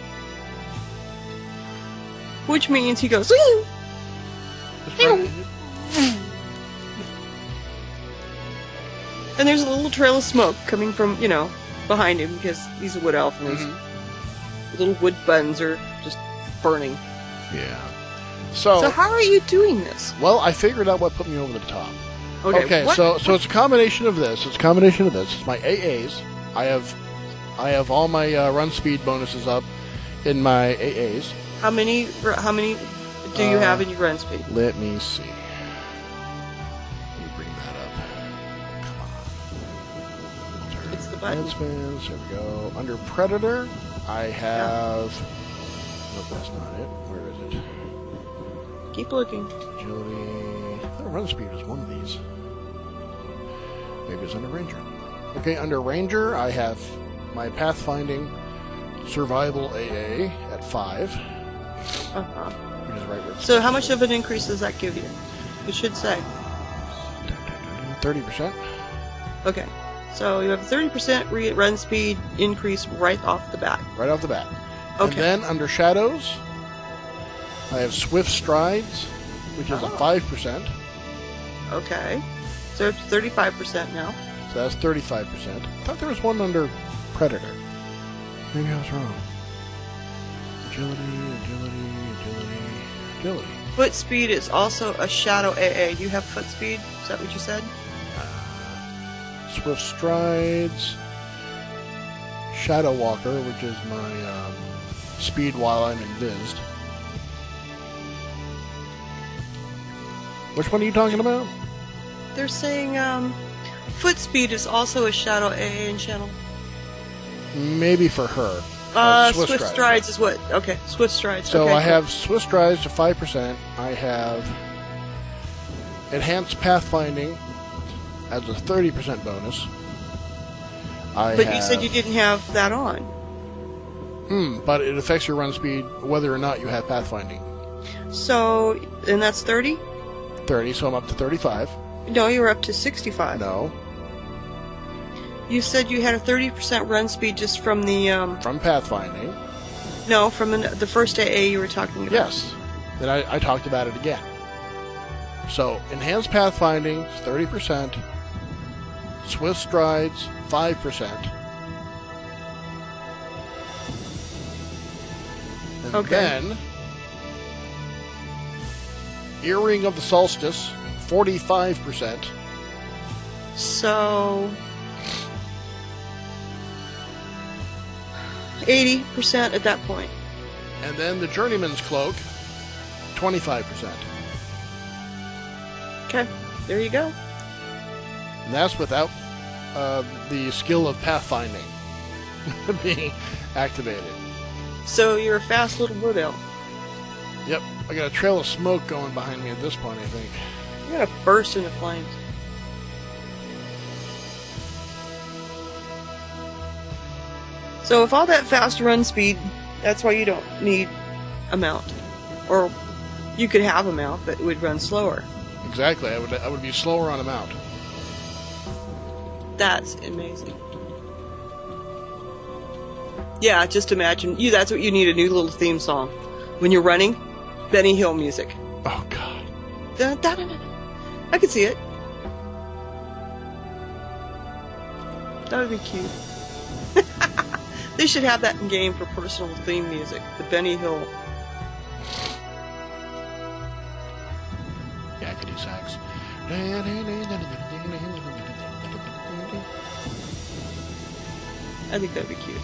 Which means he goes, "Woo!" And there's a little trail of smoke coming from, you know, behind him because he's a wood elf and his Mm-hmm. little wood buns are just burning. Yeah. So, So how are you doing this? well, I figured out what put me over the top. Okay, what- so so it's a combination of this. It's a combination of this. It's my A As. I have I have all my uh, run speed bonuses up in my A As. how many how many do you Uh, have in your run speed? Let me see. Let me bring that up. Come on. It's the button. Handspins, there we go. Under Predator, I have... Nope, that's not it. Where is it? Keep looking. Agility... I thought run speed was one of these. Maybe it's under Ranger. Okay, under Ranger, I have my Pathfinding Survival A A at five. Uh-huh. Which is right where it's So how much of an increase does that give you? It should say. thirty percent. Okay. So you have a thirty percent re- run speed increase right off the bat. Right off the bat. Okay. And then under Shadows, I have Swift Strides which is Oh. a five percent. Okay. So it's thirty-five percent now. So that's thirty-five percent. I thought there was one under Predator. Maybe I was wrong. Agility, agility, agility, agility. Foot speed is also a shadow A A. Do you have foot speed? Is that what you said? Swift strides. Shadow Walker, which is my um, speed while I'm invised. Which one are you talking about? They're saying um, foot speed is also a shadow A A in channel. Maybe for her. Uh, Swift Swift strides. strides is what? Okay, Swift strides. So okay, I cool. have Swift strides to five percent. I have enhanced pathfinding as a thirty percent bonus. I But have, you said you didn't have that on. Hmm, but it affects your run speed whether or not you have pathfinding. So, and that's thirty? thirty, so I'm up to thirty-five. No, you were up to sixty-five. No, You said you had a thirty percent run speed just from the, um, from pathfinding. no, from the, the first A A you were talking about. Yes. Then I, I talked about it again. So, enhanced pathfinding is thirty percent. Swift strides, five percent. And Okay. then, Earring of the Solstice, forty-five percent. So, eighty percent at that point. And then the Journeyman's Cloak, twenty-five percent. Okay, there you go. And that's without uh, the skill of pathfinding being activated. So you're a fast little wood elf. Yep, I got a trail of smoke going behind me at this point, I think. You're gonna burst into flames. So if all that fast run speed, that's why you don't need a mount. Or you could have a mount, but it would run slower. Exactly, I would I would be slower on a mount. That's amazing. Yeah, just imagine. You that's what you need, a new little theme song. When you're running, Benny Hill music. Oh, God. Dun, dun, dun, dun. I could see it. That would be cute. They should have that in game for personal theme music. The Benny Hill. Yakety sax. I think that'd be cute.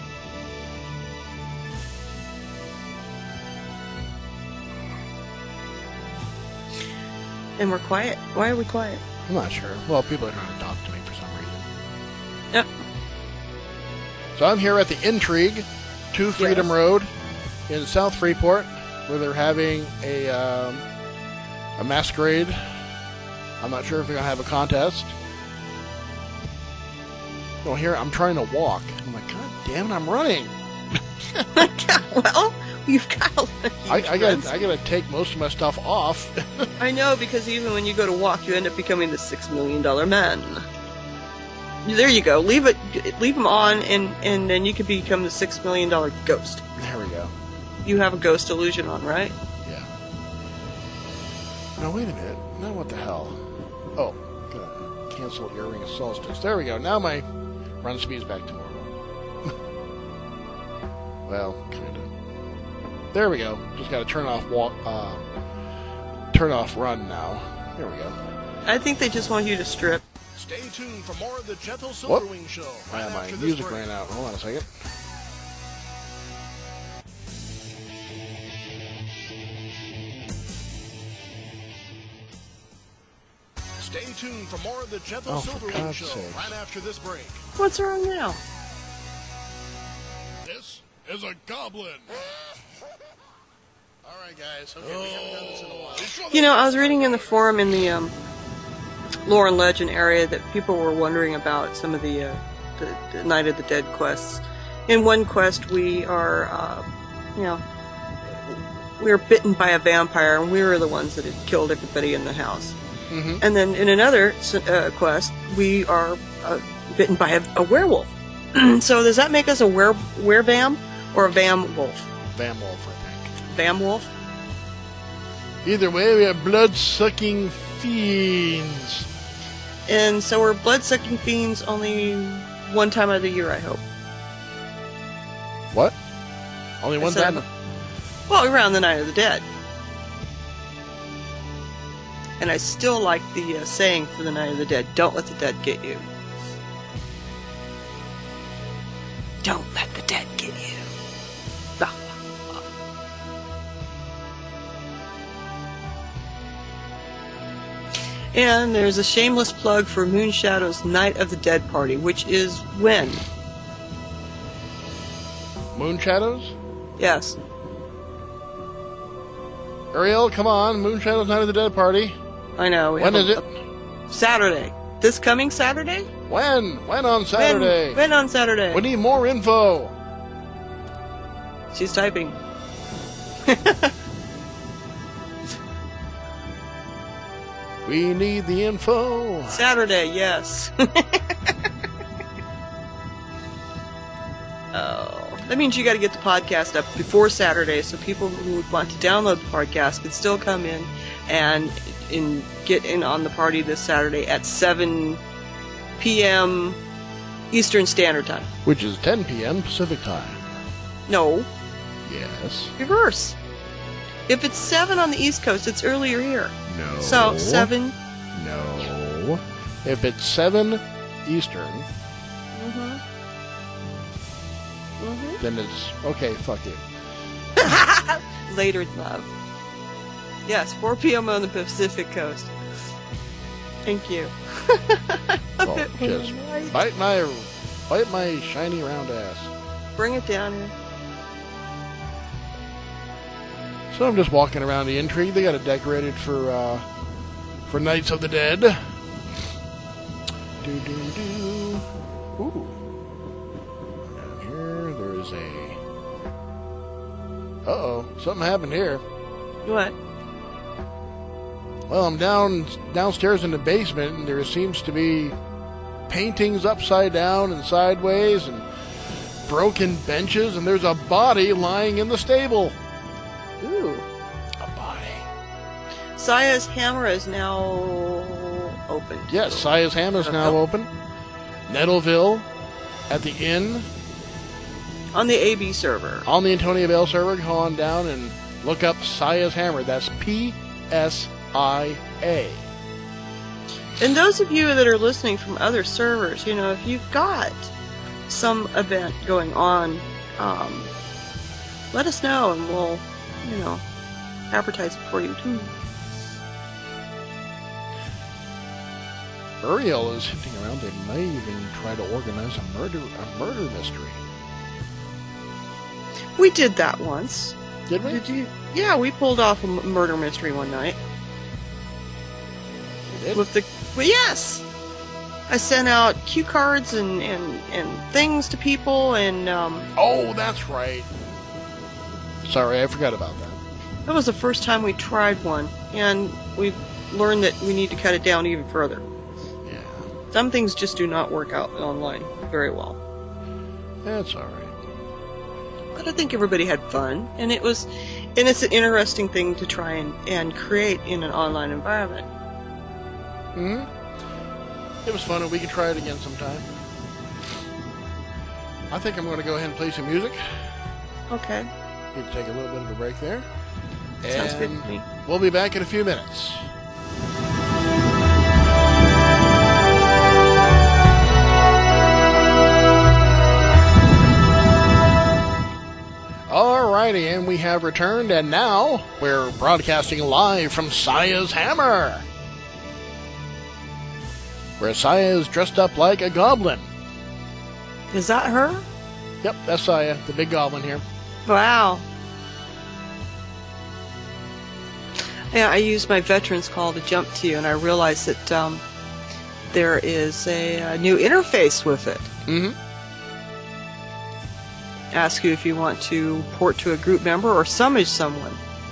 And we're quiet. Why are we quiet? I'm not sure. Well, people are trying to talk to me for some reason. Yep. So I'm here at the Intrigue, two Freedom Yes. Road in South Freeport, where they're having a um, a masquerade. I'm not sure if they're going to have a contest. Well, here I'm trying to walk. I'm like, God damn it, I'm running. Well, you've got a I, I got I got to take most of my stuff off. I know, because even when you go to walk, you end up becoming the six million dollar man. There you go. Leave it. Leave them on, and and then you could become the six million dollar ghost. There we go. You have a ghost illusion on, right? Yeah. Now wait a minute. Now what the hell? Oh, gotta cancel Earring of Solstice. There we go. Now my run speed is back to normal. Well, kind of. There we go. Just got to turn off walk. Uh, turn off run now. There we go. I think they just want you to strip. Stay tuned for more of the Jethro Whoop. Silverwing Show. Ah, Right my after this music break. ran out. Hold on a second. Stay tuned for more of the Jethro Oh, for Silverwing God's Show. sakes. Right after this break. What's wrong now? This is a goblin. All right, guys. Okay, we haven't done this in a while. You know, I was reading in the forum in the um, lore and legend area that people were wondering about some of the, uh, the, the Night of the Dead quests. In one quest, we are, uh, you know, we were bitten by a vampire, and we were the ones that had killed everybody in the house. Mm-hmm. And then in another uh, quest, we are uh, bitten by a, a werewolf. So does that make us a were werevam or a vam wolf? Van Wolf, I think. Vam wolf? Either way, we have blood-sucking fiends. And so we're blood-sucking fiends only one time of the year, I hope. What? Only one said- time? Well, around the Night of the Dead. And I still like the uh, saying for the Night of the Dead, don't let the dead get you. Don't let the dead get you. Bah. And there's a shameless plug for Moonshadow's Night of the Dead party, which is when? Moonshadows? Yes. Ariel, come on. Moonshadow's Night of the Dead party. I know. We When have is a- it? a- Saturday. This coming Saturday? When? When on Saturday? When, when on Saturday? We need more info. She's typing. We need the info. Saturday, yes. Oh, that means you got to get the podcast up before Saturday, so people who would want to download the podcast can still come in and and get in on the party this Saturday at seven p.m. Eastern Standard Time. Which is ten p.m. Pacific time. No, Yes. reverse. If it's seven on the East Coast, it's earlier here. No. So seven. No. If it's seven Eastern, Mm-hmm. Mm-hmm. then it's... Okay, fuck you. Later, love. Yes, four p.m. on the Pacific Coast. Thank you. Oh, just bite my, bite my shiny round ass. Bring it down here. So I'm just walking around the intrigue. They got it decorated for uh, for Nights of the Dead. Do do do. Ooh. Down here, there is a. Uh oh, something happened here. What? Well, I'm down downstairs in the basement, and there seems to be paintings upside down and sideways, and broken benches, and there's a body lying in the stable. Ooh. A body. Saya's hammer is now open. Yes, Saya's Ham is now open. Nettleville at the inn On the A B server. on the Antonia Bell server. Go on down and look up Saya's Hammer. That's P S I A. And those of you that are listening from other servers, you know, if you've got some event going on, um, let us know and we'll, you know, advertise it for you too. Uriel is hinting around they may even try to organize a murder a murder mystery. We did that once. Did we? Did you? Yeah, we pulled off a m- murder mystery one night. We did? With the well, yes, I sent out cue cards and and and things to people, and um, Oh, that's right. Sorry, I forgot about that. that was the first time we tried one, and we learned that we need to cut it down even further. Yeah, Some things just do not work out online very well. that's all right. But I think everybody had fun, and it was, and it's an interesting thing to try and, and create in an online environment. Hmm. It was fun, and we could try it again sometime. I think I'm going to go ahead and play some music. Okay, Need to take a little bit of a break there. sounds good And to me. we'll be back in a few minutes. Alrighty, and we have returned, and now we're broadcasting live from Saya's Hammer, where Saya is dressed up like a goblin. Is that her? Yep, that's Saya, the big goblin here. Wow. Yeah, I used my veterans call to jump to you, and I realized that um, there is a, a new interface with it. Mm-hmm. Ask you if you want to port to a group member or summon someone.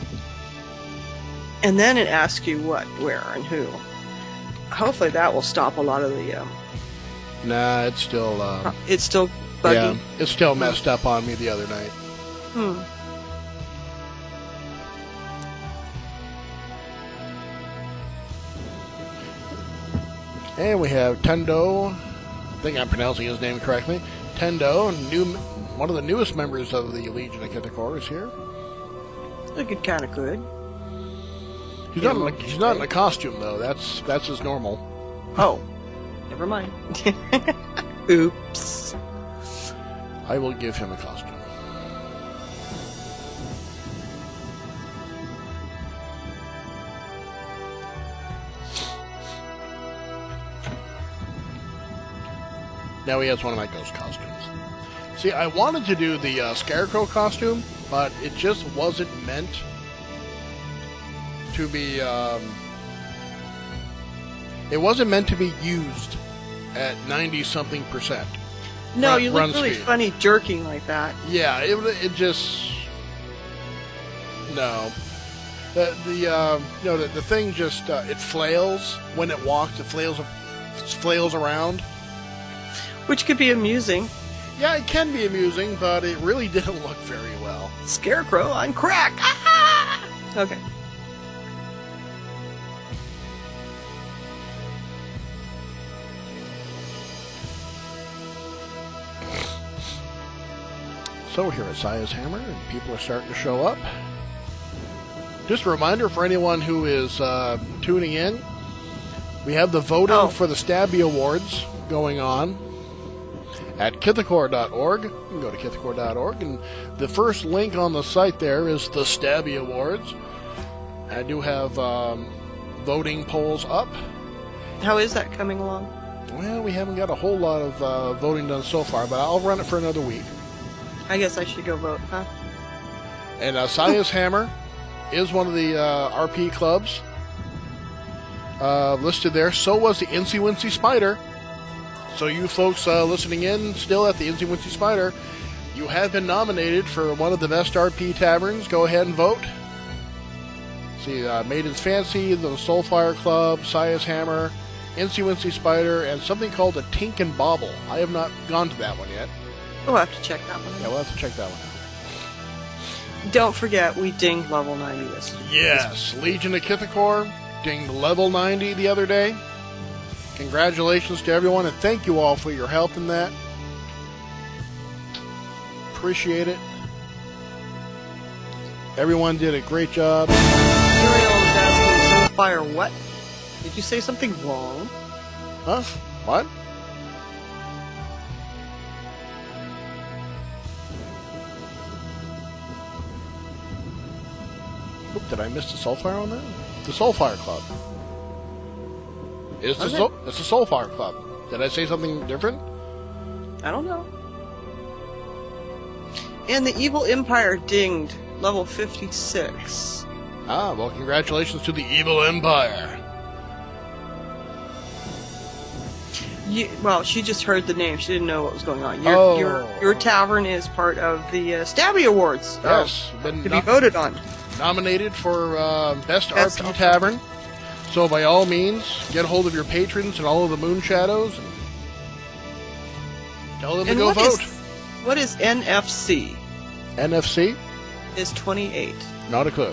And then it asks you what, where, and who. Hopefully that will stop a lot of the... Um, Nah, it's still, uh, it's still buggy. yeah, it's still messed up on me the other night. Hmm. And we have Tendo, I think I'm pronouncing his name correctly, Tendo, new, one of the newest members of the Legion of Kithakor is here. Looking kind of good. He's not, in a, he's not in a costume, though. That's that's his normal. Oh, never mind. Oops. I will give him a costume. Now he has one of my ghost costumes. See, I wanted to do the uh, Scarecrow costume, but it just wasn't meant to be... Um, it wasn't meant to be used at ninety-something percent. No, run, you look run really speed. funny jerking like that. Yeah, it, it just... No. The, the uh, you know, the, the thing just, uh, it flails when it walks. It flails, it flails around. Which could be amusing. Yeah, it can be amusing, but it really didn't look very well. Scarecrow on crack. Ah! Okay. So here at Saya's Hammer, and people are starting to show up. Just a reminder for anyone who is uh, tuning in, we have the voting Oh. for the Stabby Awards going on at Kithakor dot org. You can go to Kithakor dot org, and the first link on the site there is the Stabby Awards. I do have um, voting polls up. How is that coming along? Well, we haven't got a whole lot of uh, voting done so far, but I'll run it for another week. I guess I should go vote, huh? And uh, Saya's Hammer is one of the uh, R P clubs uh, listed there. So was the Incy Wincy Spider. So you folks uh, listening in still at the Incy Wincy Spider, you have been nominated for one of the best R P taverns. Go ahead and vote. See, uh, Maiden's Fancy, the Soulfire Club, Saya's Hammer, Incy Wincy Spider, and something called a Tink and Bobble. I have not gone to that one yet. We'll have to check that one out. Yeah, we'll have to check that one out. Don't forget, we dinged level ninety this. Yes, Legion of Kithakor dinged level ninety the other day. Congratulations to everyone, and thank you all for your help in that. Appreciate it. Everyone did a great job. Ariel is asking Soulfire what? Did you say something wrong? Huh? What? Oop, did I miss the Soulfire on that? The Soulfire Club. It's the, Was it? Soul, it's the Soulfire Club. Did I say something different? I don't know. And the Evil Empire dinged level fifty-six. Ah, well, congratulations to the Evil Empire. You, well, she just heard the name. She didn't know what was going on. Your Oh. your, your tavern is part of the uh, Stabby Awards. uh, Yes, been to no- be voted on. nominated for uh, Best, Best R P R P. Tavern. So by all means, get a hold of your patrons and all of the Moon Shadows and tell them And to go what vote. is what is N F C? N F C? Is twenty-eight. Not a clue.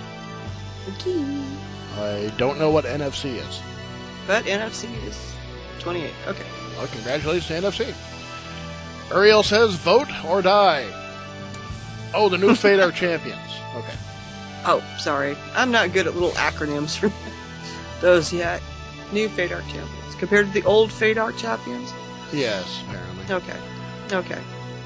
I don't know what N F C is. But N F C is twenty-eight. Okay. Well, congratulations to N F C. Uriel says, vote or die. Oh, the new Fadar champions. Okay. Oh, sorry. I'm not good at little acronyms for those yet. New Fadar champions. Compared to the old Fadar champions? Yes, apparently. Okay. Okay.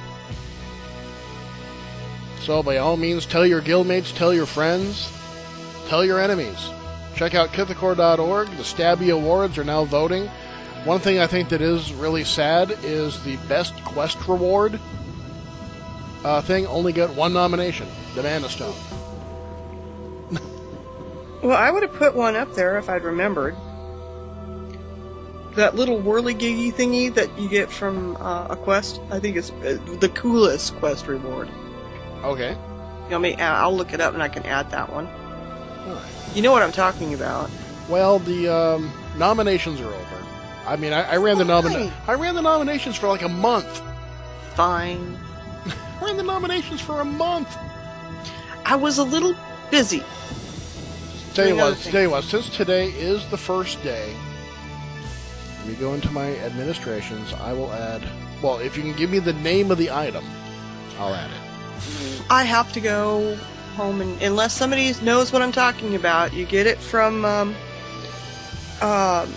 So by all means, tell your guildmates, tell your friends, tell your enemies. Check out Kithakor dot org. The Stabby Awards are now voting. One thing I think that is really sad is the best quest reward uh, thing only got one nomination, the Mana Stone. Well, I would have put one up there if I'd remembered. That little whirly-giggy thingy that you get from uh, a quest, I think is uh, the coolest quest reward. Okay. You know, I mean, I'll look it up and I can add that one. All right. You know what I'm talking about. Well, the um, nominations are over. I mean, I, I ran the nomin- Fine. I ran the nominations for like a month. Fine. I ran the nominations for a month. I was a little busy. Tell you Doing other what, tell you what. Since today is the first day me go into my administrations. I will add... Well, if you can give me the name of the item, I'll add it. I have to go home, and unless somebody knows what I'm talking about, you get it from... Um, um,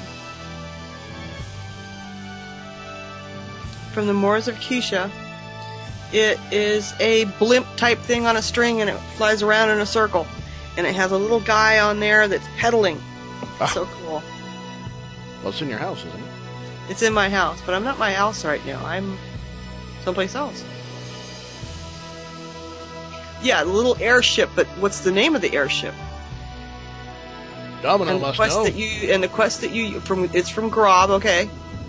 from the Moors of Keisha. It is a blimp type thing on a string, and it flies around in a circle. And it has a little guy on there that's pedaling. Ah. So cool. Well, it's in your house, isn't it? It's in my house, but I'm not at my house right now. I'm someplace else. Yeah, the little airship, but what's the name of the airship? Domino And the must quest know. that you and the quest that you from it's from Grob, okay.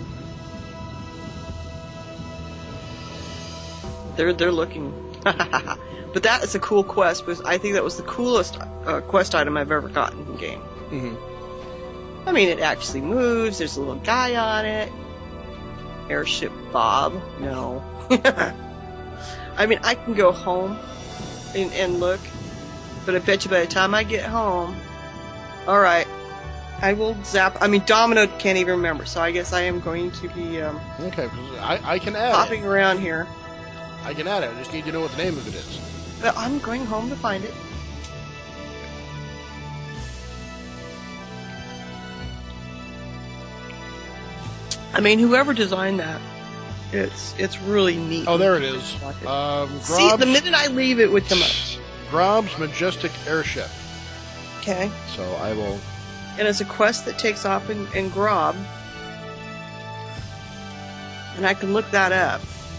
They're they're looking, but that is a cool quest because I think that was the coolest uh, quest item I've ever gotten in the game. Mm-hmm. I mean, it actually moves. There's a little guy on it. Airship Bob. No. I mean, I can go home and, and look, but I bet you by the time I get home, all right, I will zap. I mean, Domino can't even remember, so I guess I am going to be um, Okay, 'cause I, I can add popping it. around here. I can add it. I just need to know what the name of it is. But I'm going home to find it. I mean, whoever designed that, it's it's really neat. Oh, there it is. Like it. Um, See, Grob's, the minute I leave, it would come up. Grob's Majestic Airship. Okay. So I will... And it's a quest that takes off in, in Grob. And I can look that up.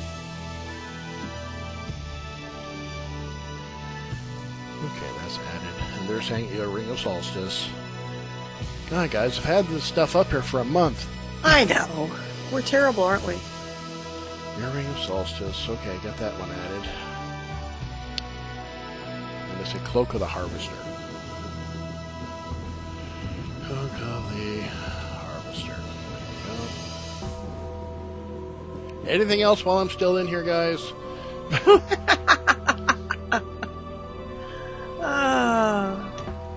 Okay, that's added. And they're saying Earring of Solstice. God, guys, I've had this stuff up here for a month. I know. We're terrible, aren't we? Earring of Solstice. Okay, got that one added. And they say Cloak of the Harvester. Cloak of the Harvester. There we go. Anything else while I'm still in here, guys? Ah.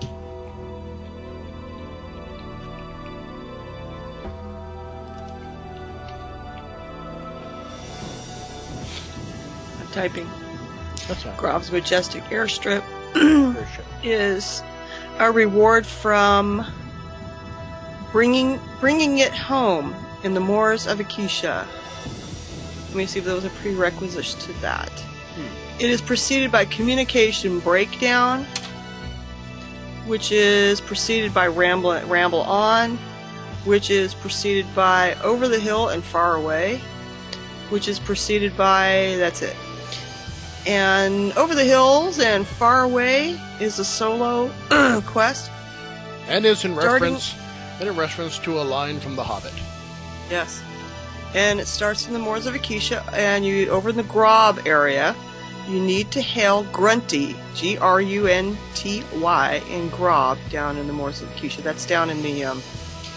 I'm typing. That's fine. Grob's Majestic Airstrip Airship. is a reward from bringing bringing it home in the Moors of Acacia. Let me see if there was a prerequisite to that. It is preceded by Communication Breakdown, which is preceded by Ramble, Ramble On, which is preceded by Over the Hill and Far Away, which is preceded by, that's it. And Over the Hills and Far Away is a solo quest. And is in Starting- reference and in reference to a line from The Hobbit. Yes. And it starts in the Moors of Acacia, and you over in the Grob area, you need to hail Grunty, G R U N T Y, in Grob, down in the Moors of Acacia. That's down in the, um,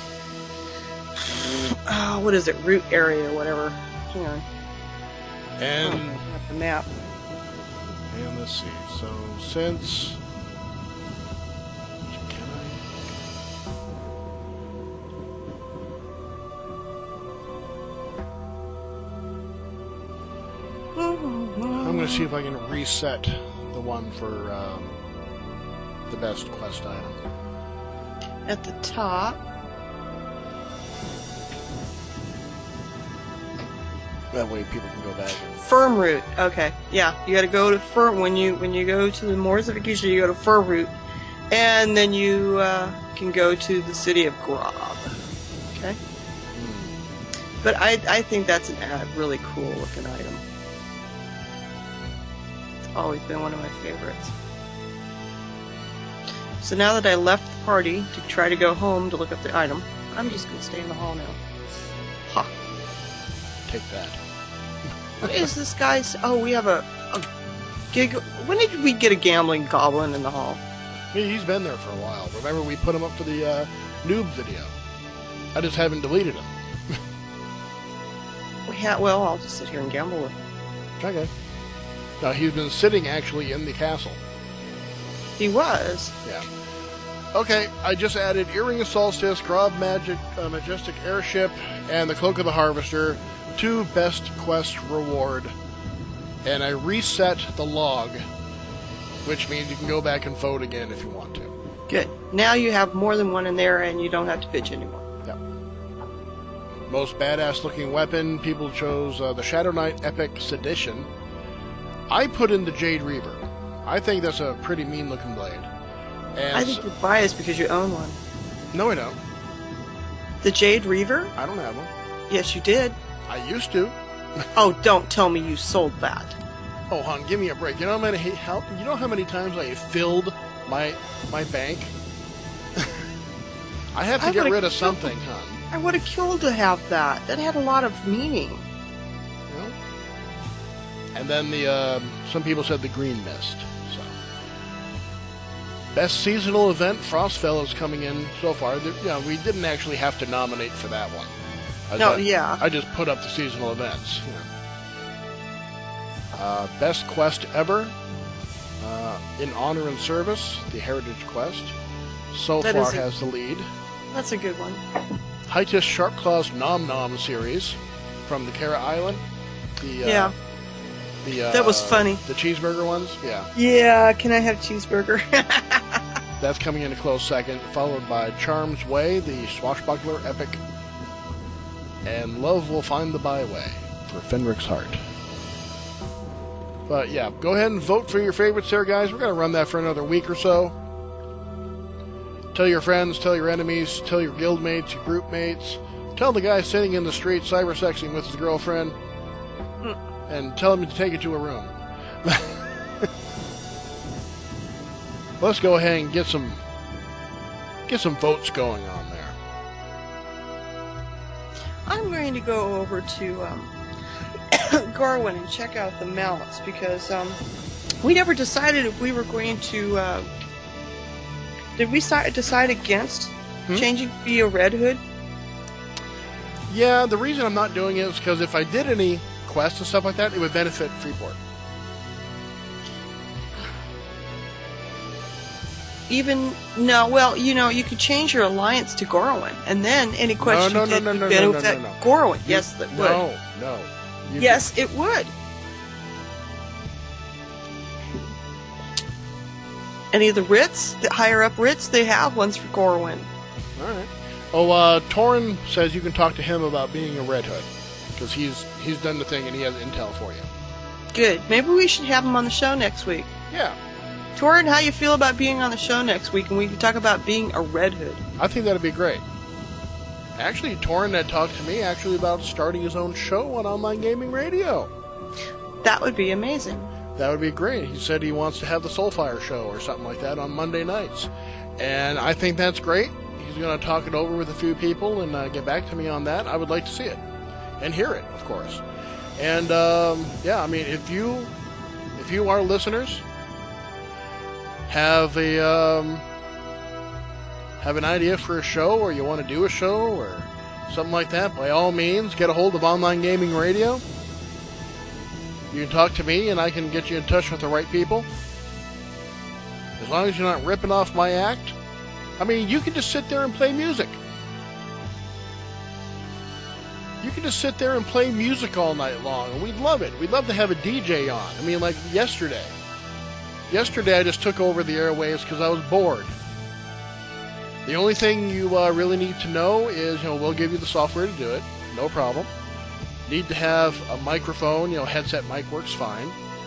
oh, what is it, root area or whatever. Hang on. And Oh, got the map. and let's see. So since can I? I'm going to see if I can reset the one for um, the best quest item. At the top. That way people can go back and Firm Root. Okay, yeah, you got to go to Firm when you when you go to the Moors of Acacia. You go to Fir Root, and then you uh, can go to the city of Grob. Okay, but I I think that's an ad, really cool looking item. It's always been one of my favorites. So now that I left the party to try to go home to look up the item, I'm just gonna stay in the hall now. Ha. take that. What is this guy's? Oh, we have a, a gig. When did we get a gambling goblin in the hall? He- He's been there for a while. Remember we put him up for the uh, noob video. I just haven't deleted him. We had. Well, I'll just sit here and gamble with him. Okay. Now he's been sitting actually in the castle. He was. Yeah. Okay, I just added Earring of Solstice, Grob Magic, uh, Majestic Airship, and the Cloak of the Harvester to Best Quest Reward. And I reset the log, which means you can go back and vote again if you want to. Good. Now you have more than one in there, and you don't have to bitch anymore. Yep. Most badass looking weapon, people chose uh, the Shadow Knight Epic Sedition. I put in the Jade Reaver. I think that's a pretty mean looking blade. And I think you're biased because you own one. No, I don't. The Jade Reaver? I don't have one. Yes, you did. I used to. Oh, don't tell me you sold that. Oh, hon, give me a break. You know how many how, you know how many times I filled my my bank? I have to I get would've rid of killed- something, hon. I would have killed to have that. That had a lot of meaning. You know? And then the uh, some people said the Green Mist. So best seasonal event, Frostfell is coming in so far. The, you know, we didn't actually have to nominate for that one. I No, thought- yeah. I just put up the seasonal events. You know. Uh, best quest ever, uh, in honor and service, the Heritage Quest. So That far is a- has the lead. That's a good one. Highest Sharpclaw's Nom Nom series from the Kara Island. The, uh, Yeah. The, uh, That was funny. The cheeseburger ones, yeah. Yeah, can I have cheeseburger? That's coming in a close second, followed by Charm's Way, the swashbuckler epic, and Love Will Find the Byway for Fenric's Heart. But yeah, go ahead and vote for your favorites there, guys. We're going to run that for another week or so. Tell your friends, tell your enemies, tell your guild mates, your group mates. Tell the guy sitting in the street cybersexing with his girlfriend. And tell him to take it to a room. Let's go ahead and get some get some votes going on there. I'm going to go over to um, Garwin and check out the mounts because um, we never decided if we were going to. Uh, did we si- decide against Hmm? changing to be a Red Hood? Yeah, the reason I'm not doing it is because if I did any quests and stuff like that, it would benefit Freeport. Even no, well, you know, you could change your alliance to Gorwin, and then any question no, you no, did no, would no, benefit no, no, no. Gorwin. You- Yes, that would. No, no. You Yes, it would. Any of the writs, the higher up writs, they have ones for Gorwin. All right. Oh, uh, Torin says you can talk to him about being a Red Hood because he's he's done the thing and he has intel for you. Good. Maybe we should have him on the show next week. Yeah, Torin, how you feel about being on the show next week, and we can talk about being a Red Hood. I think that'd be great. Actually, Torin had talked to me actually about starting his own show on online gaming radio. That would be amazing. That would be great. He said he wants to have the Soulfire show or something like that on Monday nights. And I think that's great. He's going to talk it over with a few people and uh, get back to me on that. I would like to see it. And hear it, of course. And, um, yeah, I mean, if you, if you, our listeners, have a, um, have an idea for a show or you want to do a show or something like that, by all means, get a hold of Online Gaming Radio. You can talk to me and I can get you in touch with the right people. As long as you're not ripping off my act. I mean, you can just sit there and play music. You can just sit there and play music all night long, and we'd love it. We'd love to have a D J on. I mean, like yesterday. Yesterday I just took over the airwaves because I was bored. The only thing you uh, really need to know is, you know, we'll give you the software to do it. No problem. Need to have a microphone, you know, headset mic works fine.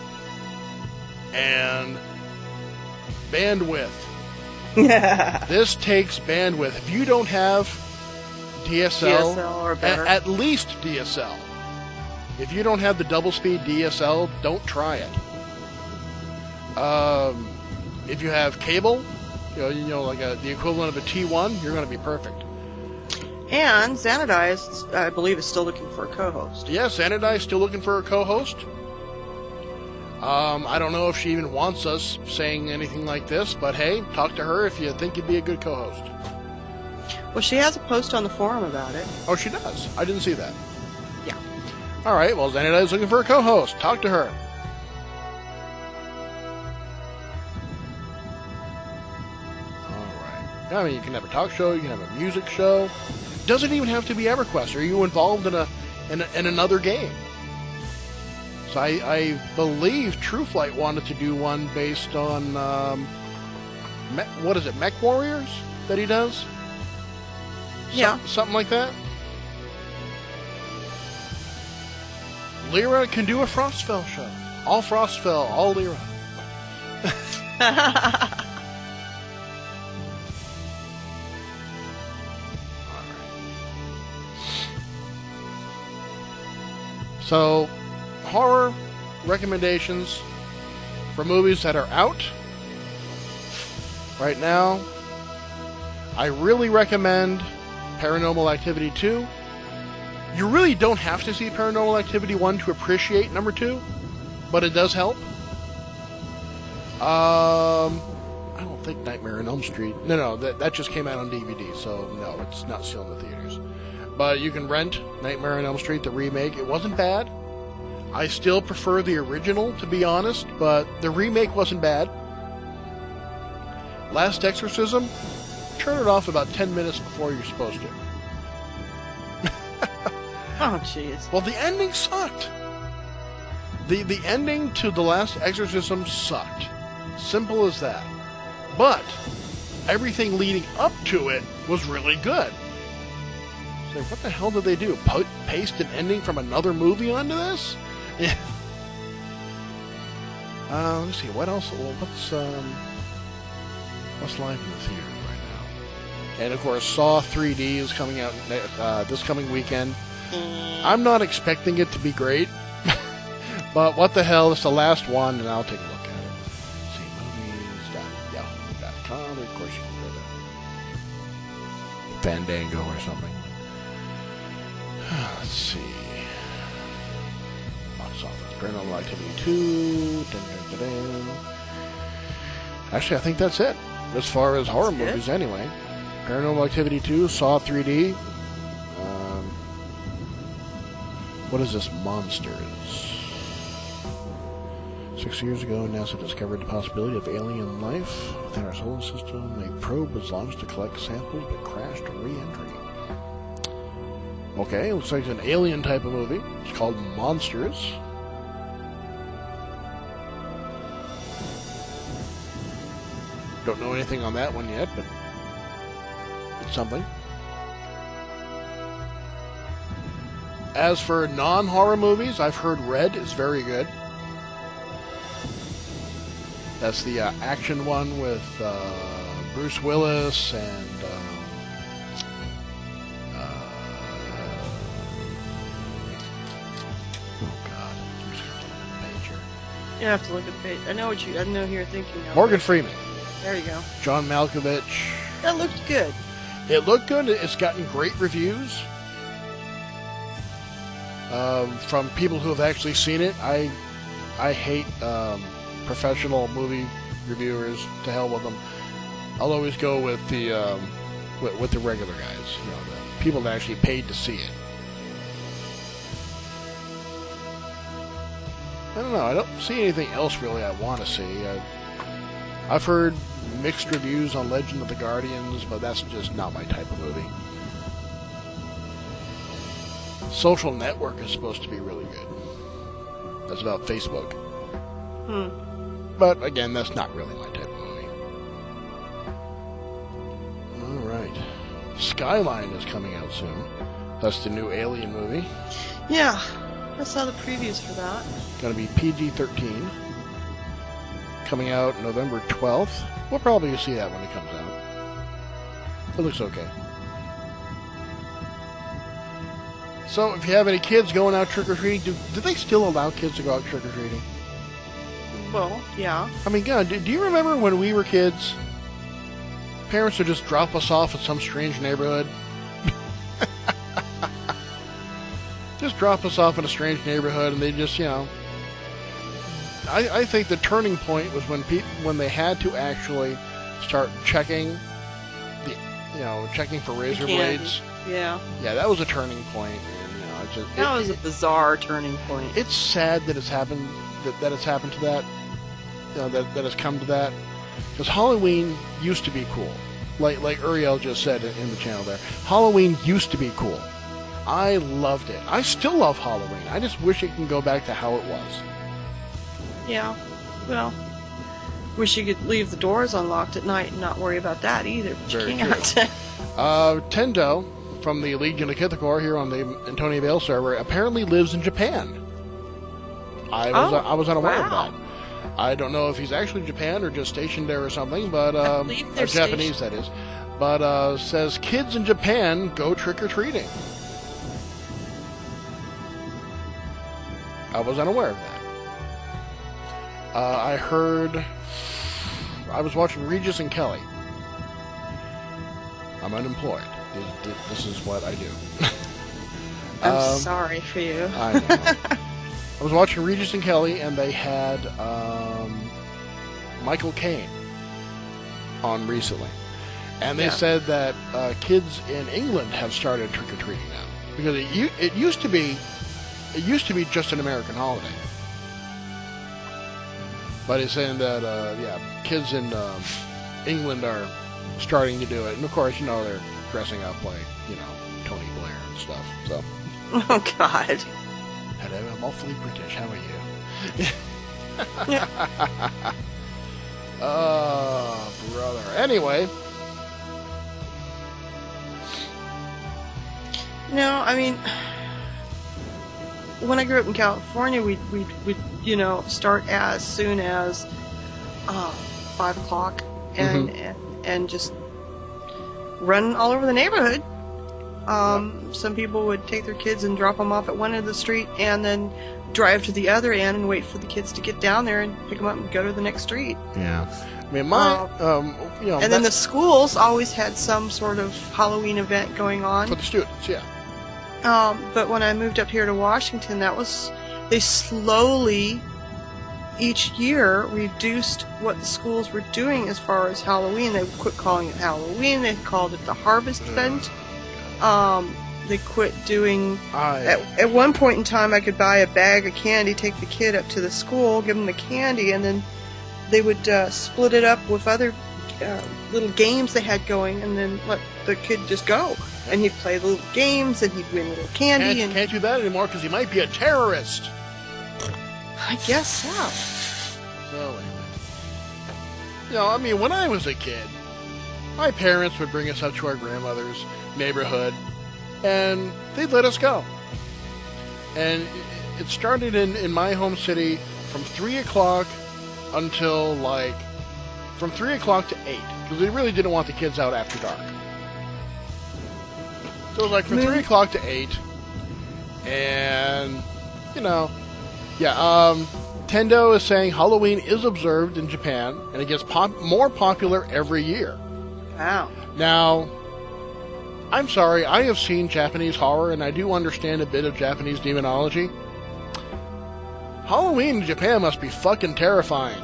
And bandwidth. This takes bandwidth. If you don't have D S L, D S L or at, better. at least D S L. If you don't have the double speed D S L, don't try it. Um, if you have cable, you know, you know like a, the equivalent of a T one, you're going to be perfect. And Xanadize, I believe, is still looking for a co-host. Yes, Xanadize still looking for a co-host. Um, I don't know if she even wants us saying anything like this, but hey, talk to her if you think you'd be a good co-host. Well, she has a post on the forum about it. Oh, she does. I didn't see that. Yeah. All right, well, Xanadize is looking for a co-host. Talk to her. All right. I mean, you can have a talk show, you can have a music show. Doesn't even have to be EverQuest. Are you involved in a in, a, in another game? So I, I believe TrueFlight wanted to do one based on um, Me- what is it, Mech Warriors that he does? Yeah. Some, something like that. Lyra can do a Frostfell show. All Frostfell, all Lyra. So, horror recommendations for movies that are out right now. I really recommend Paranormal Activity two. You really don't have to see Paranormal Activity one to appreciate number two, but it does help. Um, I don't think Nightmare on Elm Street. No, no, that, that just came out on D V D, so no, it's not still in the theaters. But you can rent Nightmare on Elm Street, the remake. It wasn't bad. I still prefer the original, to be honest, but the remake wasn't bad. Last Exorcism, turn it off about ten minutes before you're supposed to. Oh, jeez. Well, the ending sucked. The the ending to The Last Exorcism sucked. Simple as that. But everything leading up to it was really good. So what the hell did they do? Po- paste an ending from another movie onto this? Yeah. Uh, let's see. What else? Well, what's um, what's live in the theater right now? And of course, Saw three D is coming out uh, this coming weekend. I'm not expecting it to be great, but what the hell? It's the last one, and I'll take a look at it. Let's see, movies dot yahoo dot com. Of course, you can go to Fandango or something. Let's see. Box office. Paranormal Activity two. Dun, dun, dun, dun. Actually, I think that's it. As far as horror That's it? movies, anyway. Paranormal Activity two, Saw three D. Um, what is this? Monsters. Six years ago, NASA discovered the possibility of alien life within our solar system. A probe was launched to collect samples but crashed re-entry. Okay, looks like it's an alien type of movie. It's called Monsters. Don't know anything on that one yet, but it's something. As for non-horror movies, I've heard Red is very good. That's the uh, action one with uh, Bruce Willis and um, uh, oh god, I'm just looking at the page here. You have to look at the page. I know what you. I know who you're thinking of. Morgan Freeman, There you go. John Malkovich. That looked good. It looked good. It's gotten great reviews um, from people who have actually seen it. I I hate um, professional movie reviewers. To hell with them. I'll always go with the um, with, with the regular guys. You know, the people that actually paid to see it. I don't know. I don't see anything else really I want to see. I, I've heard mixed reviews on Legend of the Guardians, but that's just not my type of movie. Social Network is supposed to be really good. That's about Facebook. Hmm. But again, that's not really my type of movie. Alright. Skyline is coming out soon. That's the new Alien movie. Yeah, I saw the previews for that. Gonna be P G thirteen. Coming out November twelfth. We'll probably see that when it comes out. It looks okay. So, if you have any kids going out trick-or-treating, do, do they still allow kids to go out trick-or-treating? Well, yeah. I mean, God, do, do you remember when we were kids? Parents would just drop us off at some strange neighborhood. Just drop us off in a strange neighborhood, and they just, you know... I, I think the turning point was when pe- when they had to actually start checking, the, you know, checking for razor Candy. blades. Yeah. Yeah, that was a turning point, and you know, it's just, That it- was a bizarre turning point. it's sad that it's happened that, that it's happened to that, you know, that that has come to that, because Halloween used to be cool. like like Uriel just said in, in the channel there, Halloween used to be cool. I loved it. I still love Halloween. I just wish it can go back to how it was. Yeah. Well, wish you could leave the doors unlocked at night and not worry about that either. But Very you can't. true. uh, Tendo from the Legion of Kithakor here on the Antonia Vale server apparently lives in Japan. I was Oh, I was unaware wow. of that. I don't know if he's actually in Japan or just stationed there or something, but I um, believe uh, they're Japanese that is. But uh, says kids in Japan go trick or treating. I was unaware of that. Uh, I heard. I was watching Regis and Kelly. I'm unemployed. This, this is what I do. I'm Um, sorry for you. I know. I was watching Regis and Kelly, and they had um, Michael Caine on recently. And they Yeah. said that uh, kids in England have started trick-or-treating now. Because it, u- it used to be it used to be just an American holiday. But he's saying that, uh, yeah, kids in um, England are starting to do it. And, of course, you know, they're dressing up like, you know, Tony Blair and stuff. So, Oh, God. hello, I'm awfully British. How are you? Oh, brother. Anyway, No, I mean, when I grew up in California, we'd, we'd, we'd you know, start as soon as uh, five o'clock and, Mhm. and and just run all over the neighborhood. Um, Some people would take their kids and drop them off at one end of the street and then drive to the other end and wait for the kids to get down there and pick them up and go to the next street. yeah. I mean, my, um, you know, And then that- the schools always had some sort of Halloween event going on. for the students, yeah. Um, but when I moved up here to Washington, that was, they slowly, each year, reduced what the schools were doing as far as Halloween. They quit calling it Halloween. They called it the Harvest Event. Um, they quit doing, I, at, at one point in time, I could buy a bag of candy, take the kid up to the school, give him the candy, and then they would uh, split it up with other uh, little games they had going, and then let the kid just go. And he'd play the little games, and he'd win little candy, can't, and can't do that anymore because he might be a terrorist. I guess so. So anyway, you know, I mean, when I was a kid, my parents would bring us up to our grandmother's neighborhood, and they'd let us go. And it- it started in, in my home city from three o'clock until, like, from three o'clock to eight, because they really didn't want the kids out after dark. So it was like from Man. three o'clock to eight, and, you know, yeah, um, Tendo is saying Halloween is observed in Japan, and it gets pop- more popular every year. Wow. Now, I'm sorry, I have seen Japanese horror, and I do understand a bit of Japanese demonology. Halloween in Japan must be fucking terrifying.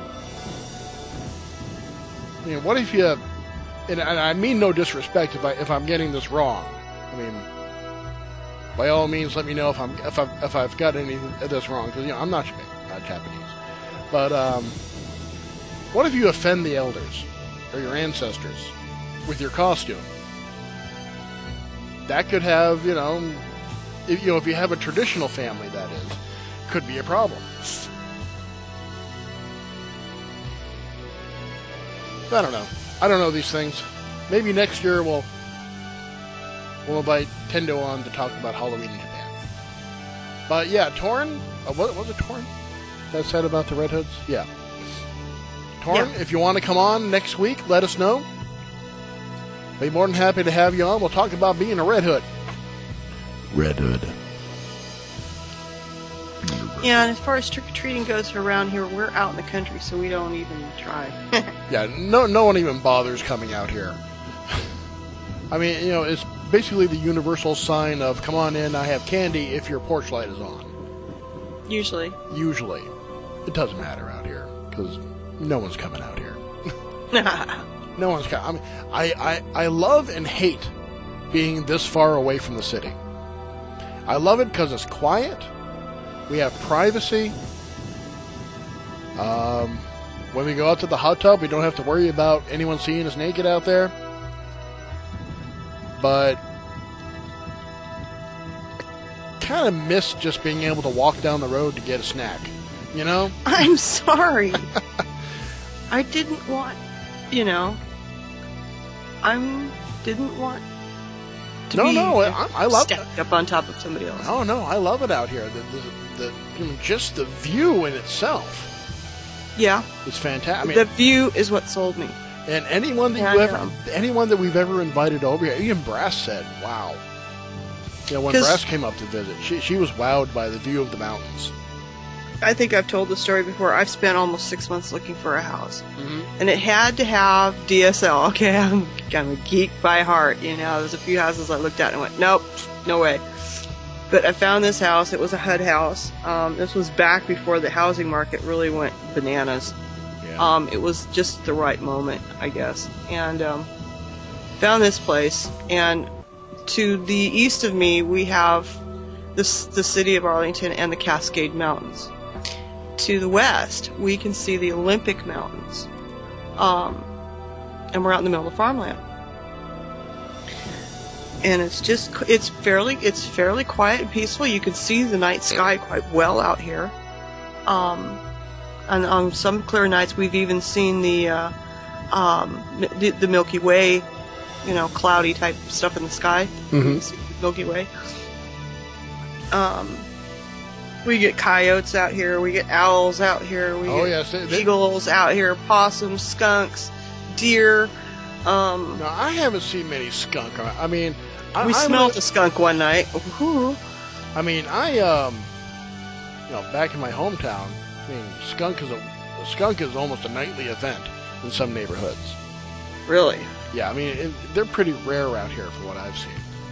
I mean, what if you... And, and I mean no disrespect if, I, if I'm getting this wrong. I mean, by all means, let me know if, I'm, if, I've, if I've got any of this wrong, because, you know, I'm not, not Japanese. But, um, what if you offend the elders, or your ancestors, with your costume? That could have, you know, if, you know, if you have a traditional family, that is, could be a problem. I don't know. I don't know these things. Maybe next year we'll we'll invite Tendo on to talk about Halloween in Japan. But yeah, Torn. Uh, what was it, Torn? That said about the Red Hoods? Yeah. Torn, Yeah. if you want to come on next week, let us know. Be more than happy to have you on. We'll talk about being a Red Hood. Red Hood. Yeah, and as far as trick-or-treating goes around here, we're out in the country, so we don't even try. Yeah, no, no one even bothers coming out here. I mean, you know, it's basically the universal sign of "come on in, I have candy" if your porch light is on. Usually. Usually, it doesn't matter out here because no one's coming out here. No one's coming. I mean, I, I, I love and hate being this far away from the city. I love it because it's quiet. We have privacy. Um, when we go out to the hot tub, we don't have to worry about anyone seeing us naked out there. but kind of miss just being able to walk down the road to get a snack. You know? I'm sorry. I didn't want, you know, I didn't want to no, be no, I, I love it. stacked up on top of somebody else. Oh no, I love it out here. The, the, the, you know, just the view in itself Yeah. is fantastic. I mean, The view is what sold me. and anyone that Yeah, you I ever, know. anyone that we've ever invited over here, even Brass said, "Wow." You know, when 'Cause- Brass came up to visit, she she was wowed by the view of the mountains. I think I've told the story before. I've spent almost six months looking for a house. Mm-hmm. And it had to have D S L. Okay, I'm, I'm a geek by heart. You know, there's a few houses I looked at and went, nope, no way. But I found this house. It was a H U D house. Um, this was back before the housing market really went bananas. Yeah. Um, it was just the right moment, I guess. And um, found this place. And to the east of me, we have this, the city of Arlington and the Cascade Mountains. To the west, we can see the Olympic Mountains. Um, and we're out in the middle of farmland. And it's just, it's fairly, it's fairly quiet and peaceful. You can see the night sky quite well out here. Um, and on some clear nights, we've even seen the, uh, um, the, the Milky Way, you know, cloudy type stuff in the sky. Mhm. You see the Milky Way. Um, we get coyotes out here. We get owls out here. We Oh, get yes, they- they- eagles out here. Possums, skunks, deer. Um, No, I haven't seen many skunk. I mean, I, we I smelled live- a skunk one night. Ooh. I mean, I um, you know, back in my hometown, I mean, skunk is a, a skunk is almost a nightly event in some neighborhoods. Really? Yeah, I mean, it, they're pretty rare out here from what I've seen.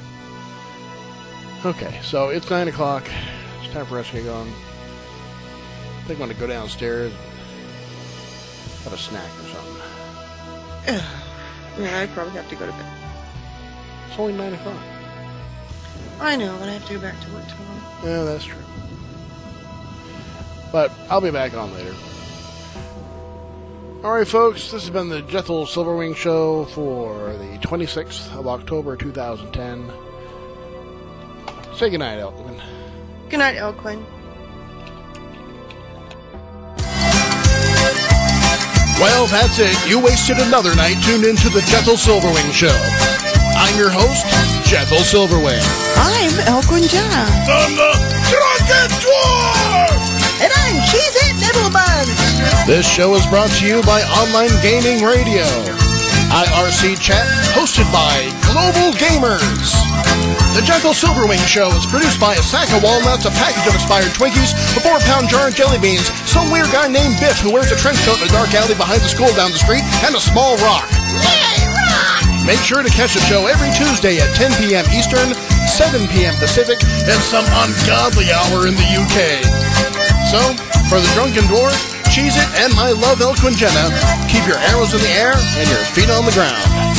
Okay, so it's nine o'clock. It's time for us to get going. I think I'm going to go downstairs and have a snack or something. Yeah, I'd probably have to go to bed. It's only nine o'clock. I know, but I have to go back to work tomorrow. Yeah, that's true. But I'll be back on later. Alright, folks, this has been the Jethel Silverwing Show for the twenty-sixth of October, two thousand ten. Say goodnight, Elton. Good night, Elquin. Well, that's it. You wasted another night tuned into the Jethel Silverwing Show. I'm your host, Jethel Silverwing. I'm Elquin Jenna. I'm the Drunken Dwarf! And I'm Cheez-It Nibblebun. This show is brought to you by Online Gaming Radio. I R C Chat, hosted by Global Gamers. The Jethel Silverwing Show is produced by a sack of walnuts, a package of expired Twinkies, a four-pound jar of jelly beans, some weird guy named Biff who wears a trench coat in a dark alley behind the school down the street, and a small rock. Yay, rock! Make sure to catch the show every Tuesday at ten p.m. Eastern, seven p.m. Pacific, and some ungodly hour in the U K. So, for the Drunken Dwarf, Cheez-It, and my love Elquin Jenna, keep your arrows in the air and your feet on the ground.